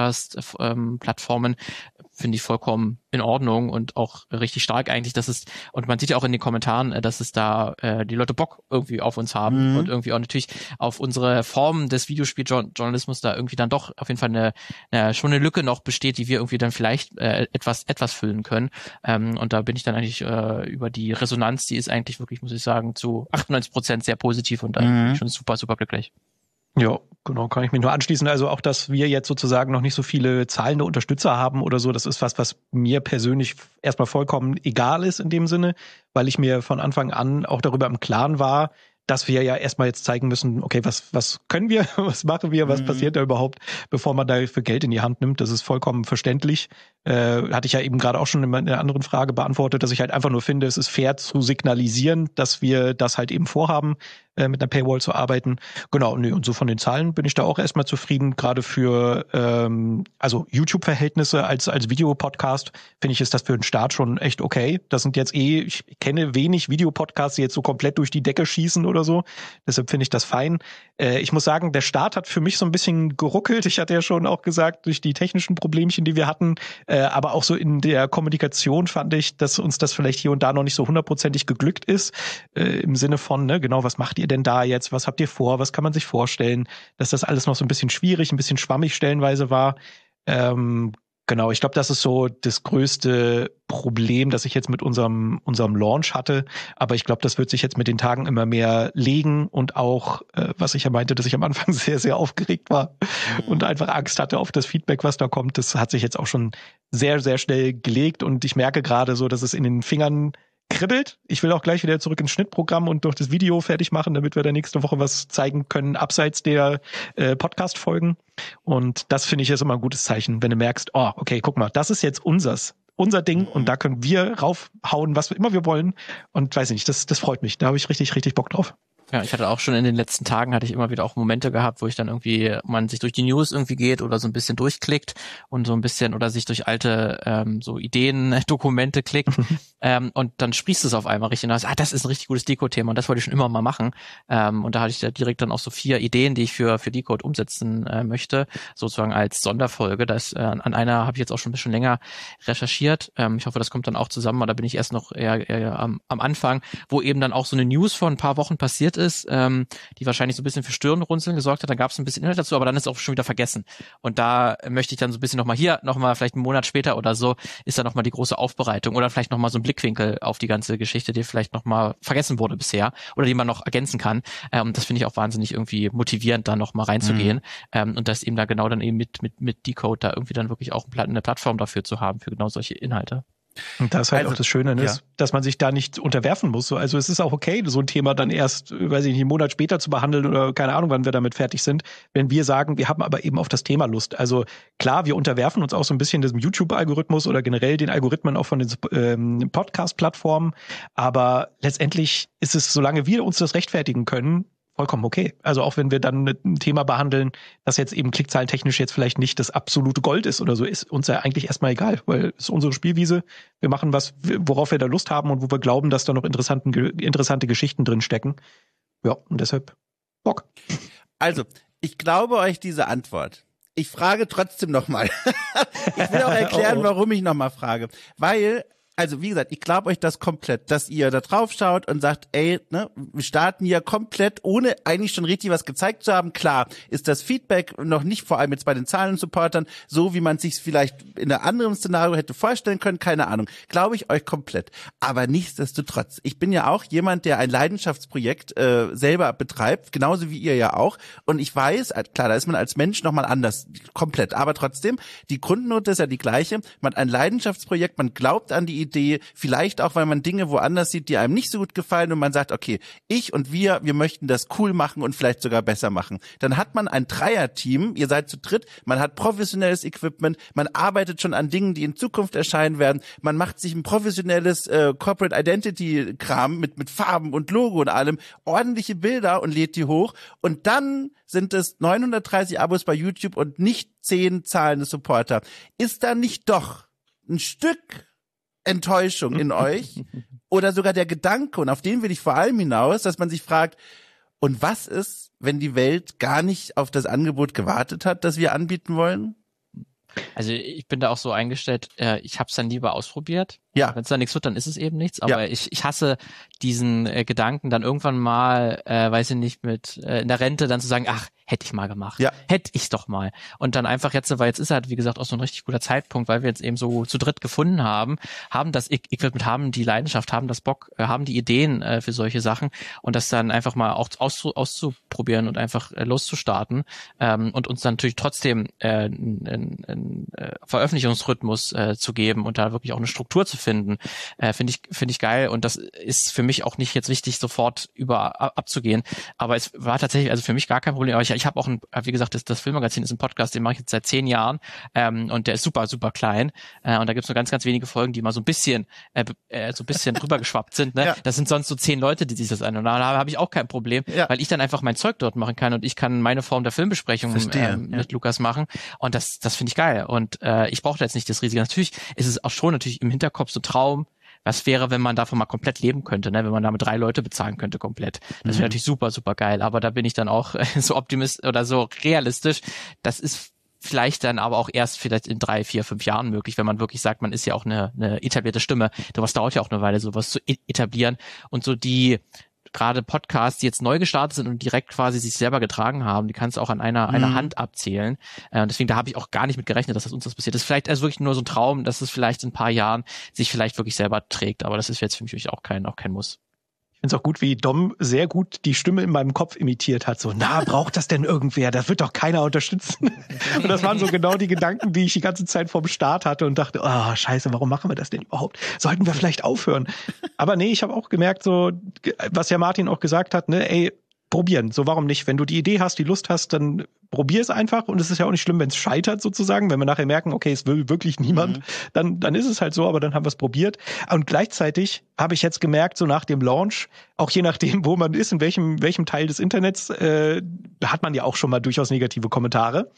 Podcast-Plattformen, finde ich vollkommen in Ordnung und auch richtig stark eigentlich, und man sieht ja auch in den Kommentaren, dass es da die Leute Bock irgendwie auf uns haben und irgendwie auch natürlich auf unsere Form des Videospieljournalismus da irgendwie dann doch auf jeden Fall schon eine Lücke noch besteht, die wir irgendwie dann vielleicht etwas füllen können. Und da bin ich dann eigentlich über die Resonanz, die ist eigentlich wirklich, muss ich sagen, zu 98% sehr positiv und da bin ich schon super, super glücklich. Ja, genau, kann ich mich nur anschließen. Also auch, dass wir jetzt sozusagen noch nicht so viele zahlende Unterstützer haben oder so, das ist was mir persönlich erstmal vollkommen egal ist in dem Sinne, weil ich mir von Anfang an auch darüber im Klaren war, dass wir ja erstmal jetzt zeigen müssen, okay, was können wir, was machen wir, was passiert da überhaupt, bevor man dafür Geld in die Hand nimmt. Das ist vollkommen verständlich. Hatte ich ja eben gerade auch schon in einer anderen Frage beantwortet, dass ich halt einfach nur finde, es ist fair zu signalisieren, dass wir das halt eben vorhaben, mit einer Paywall zu arbeiten. Genau, und so von den Zahlen bin ich da auch erstmal zufrieden. Gerade für also YouTube-Verhältnisse als Videopodcast finde ich, ist das für den Start schon echt okay. Das sind jetzt ich kenne wenig Videopodcasts, die jetzt so komplett durch die Decke schießen oder so. Deshalb finde ich das fein. Ich muss sagen, der Start hat für mich so ein bisschen geruckelt. Ich hatte ja schon auch gesagt, durch die technischen Problemchen, die wir hatten, aber auch so in der Kommunikation fand ich, dass uns das vielleicht hier und da noch nicht so 100%ig geglückt ist. Im Sinne von, ne, genau, was macht ihr denn da jetzt? Was habt ihr vor? Was kann man sich vorstellen? Dass das alles noch so ein bisschen schwierig, ein bisschen schwammig stellenweise war. Genau, ich glaube, das ist so das größte Problem, das ich jetzt mit unserem Launch hatte. Aber ich glaube, das wird sich jetzt mit den Tagen immer mehr legen und auch, was ich ja meinte, dass ich am Anfang sehr, sehr aufgeregt war und einfach Angst hatte auf das Feedback, was da kommt. Das hat sich jetzt auch schon sehr, sehr schnell gelegt und ich merke gerade so, dass es in den Fingern kribbelt. Ich will auch gleich wieder zurück ins Schnittprogramm und durch das Video fertig machen, damit wir da nächste Woche was zeigen können, abseits der Podcast-Folgen. Und das finde ich ist immer ein gutes Zeichen, wenn du merkst, oh, okay, guck mal, das ist jetzt unser Ding und da können wir raufhauen, was immer wir wollen. Und weiß ich nicht, das freut mich. Da habe ich richtig, richtig Bock drauf. Ja, ich hatte auch schon in den letzten Tagen hatte ich immer wieder auch Momente gehabt, wo ich dann irgendwie, man sich durch die News irgendwie geht oder so ein bisschen durchklickt und so ein bisschen oder sich durch alte so Ideen-Dokumente klickt und dann sprießt es auf einmal richtig und dann das ist ein richtig gutes Decode-Thema und das wollte ich schon immer mal machen und da hatte ich ja direkt dann auch so 4 Ideen, die ich für Decode umsetzen möchte, sozusagen als Sonderfolge. An einer habe ich jetzt auch schon ein bisschen länger recherchiert. Ich hoffe, das kommt dann auch zusammen, aber da bin ich erst noch eher am Anfang, wo eben dann auch so eine News vor ein paar Wochen passiert ist, die wahrscheinlich so ein bisschen für Stirnrunzeln gesorgt hat. Da gab es ein bisschen Inhalt dazu, aber dann ist es auch schon wieder vergessen. Und da möchte ich dann so ein bisschen nochmal vielleicht einen Monat später oder so, ist da nochmal die große Aufbereitung oder vielleicht nochmal so ein Blickwinkel auf die ganze Geschichte, die vielleicht nochmal vergessen wurde bisher oder die man noch ergänzen kann. Das finde ich auch wahnsinnig irgendwie motivierend, da nochmal reinzugehen. Und das eben da genau dann eben mit Decode da irgendwie dann wirklich auch eine Plattform dafür zu haben, für genau solche Inhalte. Und das ist halt auch das Schöne, ne? Dass man sich da nicht unterwerfen muss. Also es ist auch okay, so ein Thema dann erst, weiß ich nicht, einen Monat später zu behandeln oder keine Ahnung, wann wir damit fertig sind, wenn wir sagen, wir haben aber eben auf das Thema Lust. Also klar, wir unterwerfen uns auch so ein bisschen diesem YouTube-Algorithmus oder generell den Algorithmen auch von den Podcast-Plattformen, aber letztendlich ist es, solange wir uns das rechtfertigen können, vollkommen okay. Also auch wenn wir dann ein Thema behandeln, das jetzt eben klickzahlentechnisch jetzt vielleicht nicht das absolute Gold ist oder so, ist uns ja eigentlich erstmal egal, weil es ist unsere Spielwiese. Wir machen was, worauf wir da Lust haben und wo wir glauben, dass da noch interessante Geschichten drin stecken. Ja, und deshalb Bock. Also, ich glaube euch diese Antwort. Ich frage trotzdem nochmal. Ich will auch erklären, warum ich nochmal frage. Weil, also wie gesagt, ich glaube euch das komplett, dass ihr da drauf schaut und sagt, ey, ne, wir starten hier komplett, ohne eigentlich schon richtig was gezeigt zu haben. Klar, ist das Feedback noch nicht, vor allem jetzt bei den Zahlen-Supportern, so wie man es sich vielleicht in einem anderen Szenario hätte vorstellen können, keine Ahnung. Glaube ich euch komplett. Aber nichtsdestotrotz, ich bin ja auch jemand, der ein Leidenschaftsprojekt selber betreibt, genauso wie ihr ja auch. Und ich weiß, klar, da ist man als Mensch nochmal anders, komplett. Aber trotzdem, die Grundnote ist ja die gleiche. Man hat ein Leidenschaftsprojekt, man glaubt an die Idee, vielleicht auch, weil man Dinge woanders sieht, die einem nicht so gut gefallen und man sagt, okay, ich und wir möchten das cool machen und vielleicht sogar besser machen. Dann hat man ein Dreier-Team, ihr seid zu dritt, man hat professionelles Equipment, man arbeitet schon an Dingen, die in Zukunft erscheinen werden, man macht sich ein professionelles Corporate Identity-Kram mit Farben und Logo und allem, ordentliche Bilder und lädt die hoch und dann sind es 930 Abos bei YouTube und nicht 10 zahlende Supporter. Ist da nicht doch ein Stück Enttäuschung in euch oder sogar der Gedanke, und auf den will ich vor allem hinaus, dass man sich fragt, und was ist, wenn die Welt gar nicht auf das Angebot gewartet hat, das wir anbieten wollen? Also ich bin da auch so eingestellt, ich habe es dann lieber ausprobiert. Ja. Wenn es dann nichts wird, dann ist es eben nichts. Aber ich hasse diesen Gedanken, dann irgendwann mal, weiß ich nicht, mit in der Rente dann zu sagen, ach, hätte ich mal gemacht. Ja. Hätte ich doch mal. Und dann einfach jetzt, weil jetzt ist halt, wie gesagt, auch so ein richtig guter Zeitpunkt, weil wir jetzt eben so zu dritt gefunden haben das Equipment, haben die Leidenschaft, haben das Bock, haben die Ideen für solche Sachen und das dann einfach mal auch auszuprobieren und einfach loszustarten und uns dann natürlich trotzdem einen Veröffentlichungsrhythmus zu geben und da wirklich auch eine Struktur zu finden, finde ich geil und das ist für mich auch nicht jetzt wichtig, sofort abzugehen, aber es war tatsächlich also für mich gar kein Problem, aber ich habe auch wie gesagt, das Filmmagazin ist ein Podcast, den mache ich jetzt seit 10 Jahren und der ist super, super klein und da gibt's nur ganz, ganz wenige Folgen, die mal so ein bisschen rübergeschwappt sind, ne? Ja. Das sind sonst so 10 Leute, die sich das anhören. Da habe ich auch kein Problem, weil ich dann einfach mein Zeug dort machen kann und ich kann meine Form der Filmbesprechung mit Lukas machen und das finde ich geil und ich brauche da jetzt nicht das Riesige. Natürlich ist es auch schon natürlich im Hinterkopf so Traum, was wäre, wenn man davon mal komplett leben könnte, ne? Wenn man damit 3 Leute bezahlen könnte komplett. Das wäre natürlich super, super geil, aber da bin ich dann auch so optimist oder so realistisch. Das ist vielleicht dann aber auch erst vielleicht in 3, 4, 5 Jahren möglich, wenn man wirklich sagt, man ist ja auch eine etablierte Stimme. Sowas dauert ja auch eine Weile, sowas zu etablieren. Und so die gerade Podcasts, die jetzt neu gestartet sind und direkt quasi sich selber getragen haben, die kannst du auch an einer Hand abzählen. Deswegen, da habe ich auch gar nicht mit gerechnet, dass uns das passiert. Das ist vielleicht also wirklich nur so ein Traum, dass es vielleicht in ein paar Jahren sich vielleicht wirklich selber trägt. Aber das ist jetzt für mich auch kein Muss. Ich finde es auch gut, wie Dom sehr gut die Stimme in meinem Kopf imitiert hat. So, braucht das denn irgendwer? Das wird doch keiner unterstützen. Und das waren so genau die Gedanken, die ich die ganze Zeit vorm Start hatte und dachte, oh, scheiße, warum machen wir das denn überhaupt? Sollten wir vielleicht aufhören? Aber nee, ich habe auch gemerkt, so, was ja Martin auch gesagt hat, ne, ey, probieren. So, warum nicht? Wenn du die Idee hast, die Lust hast, dann probier es einfach. Und es ist ja auch nicht schlimm, wenn es scheitert sozusagen. Wenn wir nachher merken, okay, es will wirklich niemand, dann ist es halt so, aber dann haben wir es probiert. Und gleichzeitig habe ich jetzt gemerkt, so nach dem Launch, auch je nachdem, wo man ist, in welchem Teil des Internets, hat man ja auch schon mal durchaus negative Kommentare.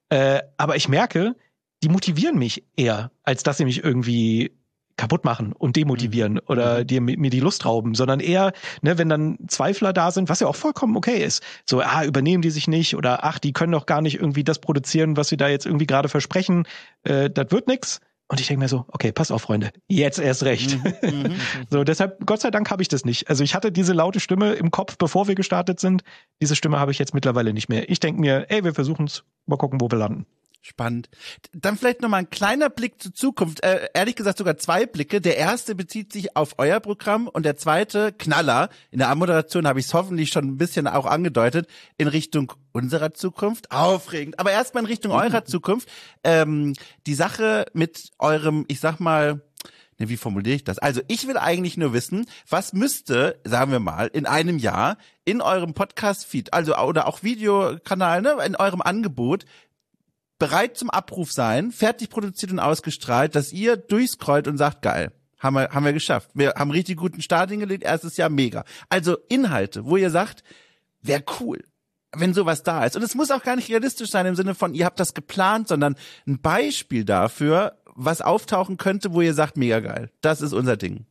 Aber ich merke, die motivieren mich eher, als dass sie mich irgendwie kaputt machen und demotivieren oder mir die Lust rauben, sondern eher, ne, wenn dann Zweifler da sind, was ja auch vollkommen okay ist, so, übernehmen die sich nicht oder die können doch gar nicht irgendwie das produzieren, was sie da jetzt irgendwie gerade versprechen, das wird nix. Und ich denke mir so, okay, pass auf, Freunde, jetzt erst recht. So, deshalb, Gott sei Dank habe ich das nicht. Also ich hatte diese laute Stimme im Kopf, bevor wir gestartet sind. Diese Stimme habe ich jetzt mittlerweile nicht mehr. Ich denke mir, wir versuchen es, mal gucken, wo wir landen. Spannend. Dann vielleicht nochmal ein kleiner Blick zur Zukunft. Ehrlich gesagt sogar 2 Blicke. Der erste bezieht sich auf euer Programm und der zweite, Knaller, in der Anmoderation habe ich es hoffentlich schon ein bisschen auch angedeutet, in Richtung unserer Zukunft. Aufregend. Aber erstmal in Richtung eurer Zukunft. Die Sache mit eurem, ich sag mal, wie formuliere ich das? Also ich will eigentlich nur wissen, was müsste, sagen wir mal, in einem Jahr in eurem Podcast-Feed, also oder auch Videokanal, ne, in eurem Angebot bereit zum Abruf sein, fertig produziert und ausgestrahlt, dass ihr durchscrollt und sagt, geil, haben wir geschafft. Wir haben richtig guten Start hingelegt, erstes Jahr mega. Also Inhalte, wo ihr sagt, wäre cool, wenn sowas da ist. Und es muss auch gar nicht realistisch sein im Sinne von, ihr habt das geplant, sondern ein Beispiel dafür, was auftauchen könnte, wo ihr sagt, mega geil. Das ist unser Ding.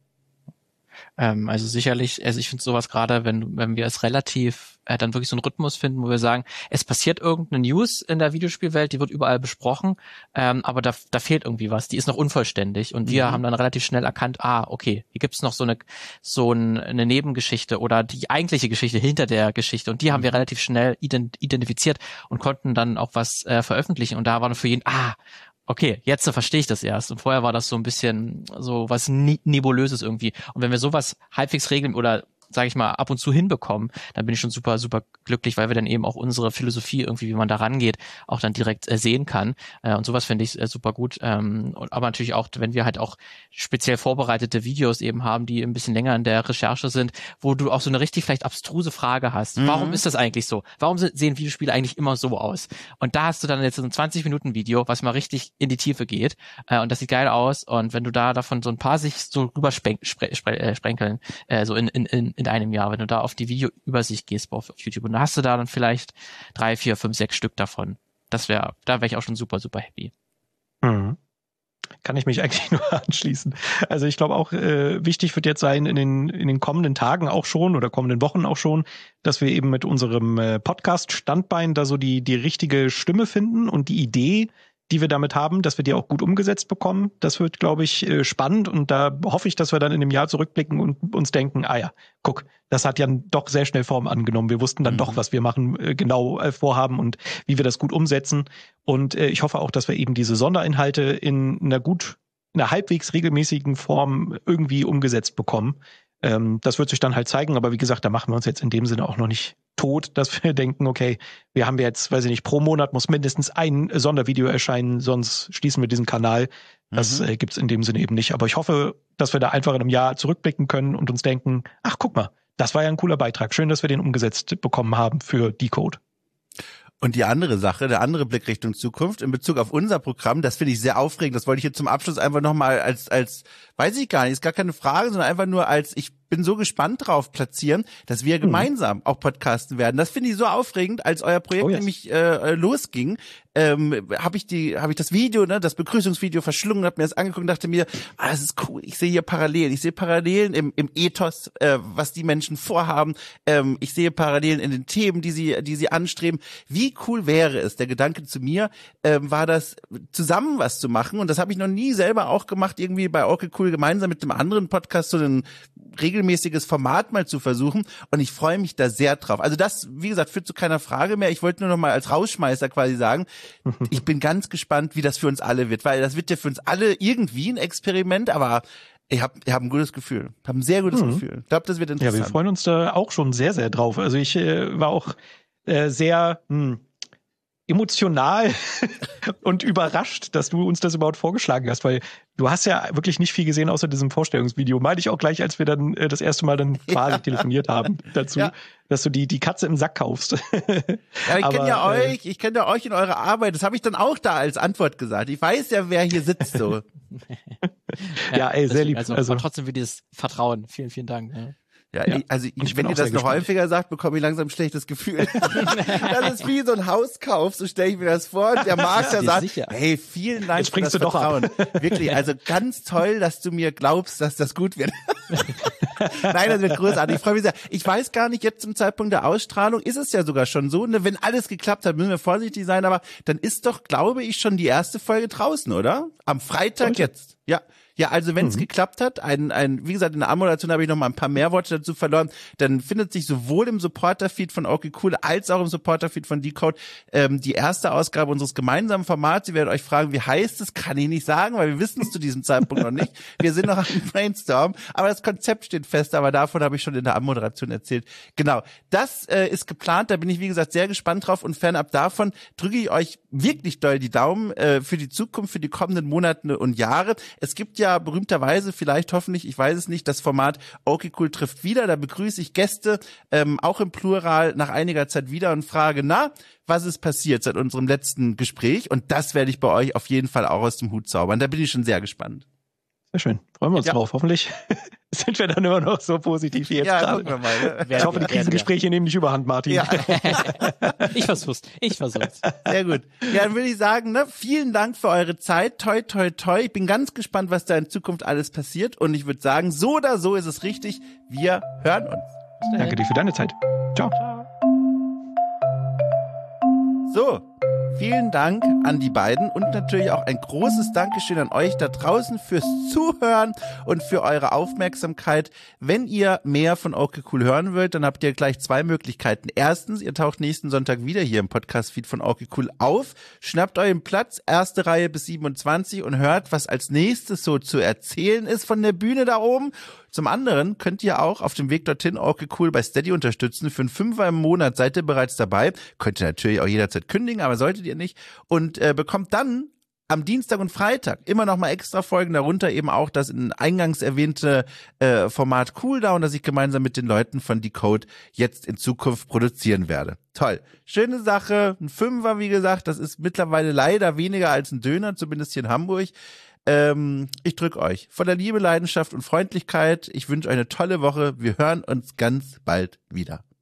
Also sicherlich, also ich finde sowas gerade, wenn wir es relativ dann wirklich so einen Rhythmus finden, wo wir sagen, es passiert irgendeine News in der Videospielwelt, die wird überall besprochen, aber da fehlt irgendwie was, die ist noch unvollständig und wir haben dann relativ schnell erkannt, okay, hier gibt's noch so eine Nebengeschichte oder die eigentliche Geschichte hinter der Geschichte und die haben wir relativ schnell identifiziert und konnten dann auch was veröffentlichen und da war dann für jeden, okay, jetzt verstehe ich das erst. Und vorher war das so ein bisschen so was Nebulöses irgendwie. Und wenn wir sowas halbwegs regeln oder sage ich mal, ab und zu hinbekommen, dann bin ich schon super, super glücklich, weil wir dann eben auch unsere Philosophie irgendwie, wie man da rangeht, auch dann direkt sehen kann. Und sowas finde ich super gut. Aber natürlich auch, wenn wir halt auch speziell vorbereitete Videos eben haben, die ein bisschen länger in der Recherche sind, wo du auch so eine richtig vielleicht abstruse Frage hast. Warum ist das eigentlich so? Warum sehen Videospiele eigentlich immer so aus? Und da hast du dann jetzt so ein 20-Minuten-Video, was mal richtig in die Tiefe geht. Und das sieht geil aus. Und wenn du davon so ein paar sich so rüber sprenkeln, so in einem Jahr, wenn du da auf die Videoübersicht gehst auf YouTube und da hast du da dann vielleicht 3, 4, 5, 6 Stück davon. Da wäre ich auch schon super, super happy. Kann ich mich eigentlich nur anschließen. Also ich glaube auch, wichtig wird jetzt sein in den kommenden Tagen auch schon oder kommenden Wochen auch schon, dass wir eben mit unserem Podcast-Standbein da so die richtige Stimme finden und die Idee, die wir damit haben, dass wir die auch gut umgesetzt bekommen. Das wird, glaube ich, spannend und da hoffe ich, dass wir dann in dem Jahr zurückblicken und uns denken, guck, das hat ja doch sehr schnell Form angenommen. Wir wussten dann doch, was wir machen, genau vorhaben und wie wir das gut umsetzen. Und ich hoffe auch, dass wir eben diese Sonderinhalte in einer halbwegs regelmäßigen Form irgendwie umgesetzt bekommen. Das wird sich dann halt zeigen, aber wie gesagt, da machen wir uns jetzt in dem Sinne auch noch nicht tot, dass wir denken, okay, wir haben jetzt, weiß ich nicht, pro Monat muss mindestens ein Sondervideo erscheinen, sonst schließen wir diesen Kanal. Das gibt's in dem Sinne eben nicht. Aber ich hoffe, dass wir da einfach in einem Jahr zurückblicken können und uns denken, ach, guck mal, das war ja ein cooler Beitrag. Schön, dass wir den umgesetzt bekommen haben für Decode. Und die andere Sache, der andere Blick Richtung Zukunft in Bezug auf unser Programm, das finde ich sehr aufregend. Das wollte ich jetzt zum Abschluss einfach nochmal als, weiß ich gar nicht, ist gar keine Frage, sondern einfach nur ich bin so gespannt drauf platzieren, dass wir gemeinsam auch podcasten werden. Das finde ich so aufregend, als euer Projekt nämlich losging, habe ich das Video, das Begrüßungsvideo verschlungen, habe mir das angeguckt und dachte mir, das ist cool, ich sehe hier Parallelen. Ich sehe Parallelen im Ethos, was die Menschen vorhaben. Ich sehe Parallelen in den Themen, die sie anstreben. Wie cool wäre es, der Gedanke zu mir, war das, zusammen was zu machen. Und das habe ich noch nie selber auch gemacht, irgendwie bei Okay Cool gemeinsam mit einem anderen Podcast so ein regelmäßiges Format mal zu versuchen. Und ich freue mich da sehr drauf. Also das, wie gesagt, führt zu keiner Frage mehr. Ich wollte nur noch mal als Rausschmeißer quasi sagen, ich bin ganz gespannt, wie das für uns alle wird, weil das wird ja für uns alle irgendwie ein Experiment, aber ich hab ein gutes Gefühl, habe ein sehr gutes Gefühl. Ich glaube, das wird interessant. Ja, wir freuen uns da auch schon sehr, sehr drauf. Also ich war auch sehr emotional und überrascht, dass du uns das überhaupt vorgeschlagen hast, weil du hast ja wirklich nicht viel gesehen außer diesem Vorstellungsvideo. Meinte ich auch gleich, als wir dann das erste Mal dann quasi telefoniert haben dazu, dass du die Katze im Sack kaufst. Ja, ich kenne ja euch in eurer Arbeit. Das habe ich dann auch da als Antwort gesagt. Ich weiß ja, wer hier sitzt so. Ja, sehr lieb. Also trotzdem für dieses Vertrauen. Vielen, vielen Dank. Ja, wenn ihr das noch häufiger sagt, bekomme ich langsam ein schlechtes Gefühl. Das ist wie so ein Hauskauf, so stelle ich mir das vor. Und der Makler sagt, hey, vielen Dank für das Vertrauen. Wirklich, also ganz toll, dass du mir glaubst, dass das gut wird. Nein, das wird großartig. Ich freue mich sehr. Ich weiß gar nicht, jetzt zum Zeitpunkt der Ausstrahlung ist es ja sogar schon so, wenn alles geklappt hat, müssen wir vorsichtig sein, aber dann ist doch, glaube ich, schon die erste Folge draußen, oder? Am Freitag jetzt. Ja, also wenn es geklappt hat, wie gesagt, in der Anmoderation habe ich noch mal ein paar mehr Worte dazu verloren, dann findet sich sowohl im Supporter-Feed von Okay Cool als auch im Supporter-Feed von Decode die erste Ausgabe unseres gemeinsamen Formats. Sie werden euch fragen, wie heißt es? Kann ich nicht sagen, weil wir wissen es zu diesem Zeitpunkt noch nicht. Wir sind noch am Brainstorm, aber das Konzept steht fest, aber davon habe ich schon in der Anmoderation erzählt. Genau, das ist geplant, da bin ich, wie gesagt, sehr gespannt drauf und fernab davon drücke ich euch wirklich doll die Daumen für die Zukunft, für die kommenden Monate und Jahre. Es gibt ja berühmterweise, vielleicht hoffentlich, ich weiß es nicht, das Format Okay Cool trifft wieder. Da begrüße ich Gäste, auch im Plural, nach einiger Zeit wieder und frage, was ist passiert seit unserem letzten Gespräch? Und das werde ich bei euch auf jeden Fall auch aus dem Hut zaubern. Da bin ich schon sehr gespannt. Sehr schön. Freuen wir uns drauf. Hoffentlich sind wir dann immer noch so positiv wie jetzt gerade. Gucken wir mal. Ich hoffe, die Krisengespräche nehmen nicht überhand, Martin. Ja. Ich versuch's. Sehr gut. Ja, dann würde ich sagen, vielen Dank für eure Zeit. Toi, toi, toi. Ich bin ganz gespannt, was da in Zukunft alles passiert. Und ich würde sagen, so oder so ist es richtig. Wir hören uns. Danke dir für deine Zeit. Ciao. So. Vielen Dank an die beiden und natürlich auch ein großes Dankeschön an euch da draußen fürs Zuhören und für eure Aufmerksamkeit. Wenn ihr mehr von Okay Cool hören wollt, dann habt ihr gleich zwei Möglichkeiten. Erstens, ihr taucht nächsten Sonntag wieder hier im Podcast-Feed von Okay Cool auf, schnappt euren Platz, erste Reihe bis 27 und hört, was als nächstes so zu erzählen ist von der Bühne da oben. Zum anderen könnt ihr auch auf dem Weg dorthin Okay Cool bei Steady unterstützen. Für einen $5 im Monat seid ihr bereits dabei. Könnt ihr natürlich auch jederzeit kündigen, aber solltet ihr nicht. Und bekommt dann am Dienstag und Freitag immer noch mal extra Folgen, darunter eben auch das in eingangs erwähnte Format Cooldown, das ich gemeinsam mit den Leuten von Decode jetzt in Zukunft produzieren werde. Toll. Schöne Sache. Ein $5, wie gesagt, das ist mittlerweile leider weniger als ein Döner, zumindest hier in Hamburg. Ich drücke euch voller Liebe, Leidenschaft und Freundlichkeit. Ich wünsche euch eine tolle Woche. Wir hören uns ganz bald wieder.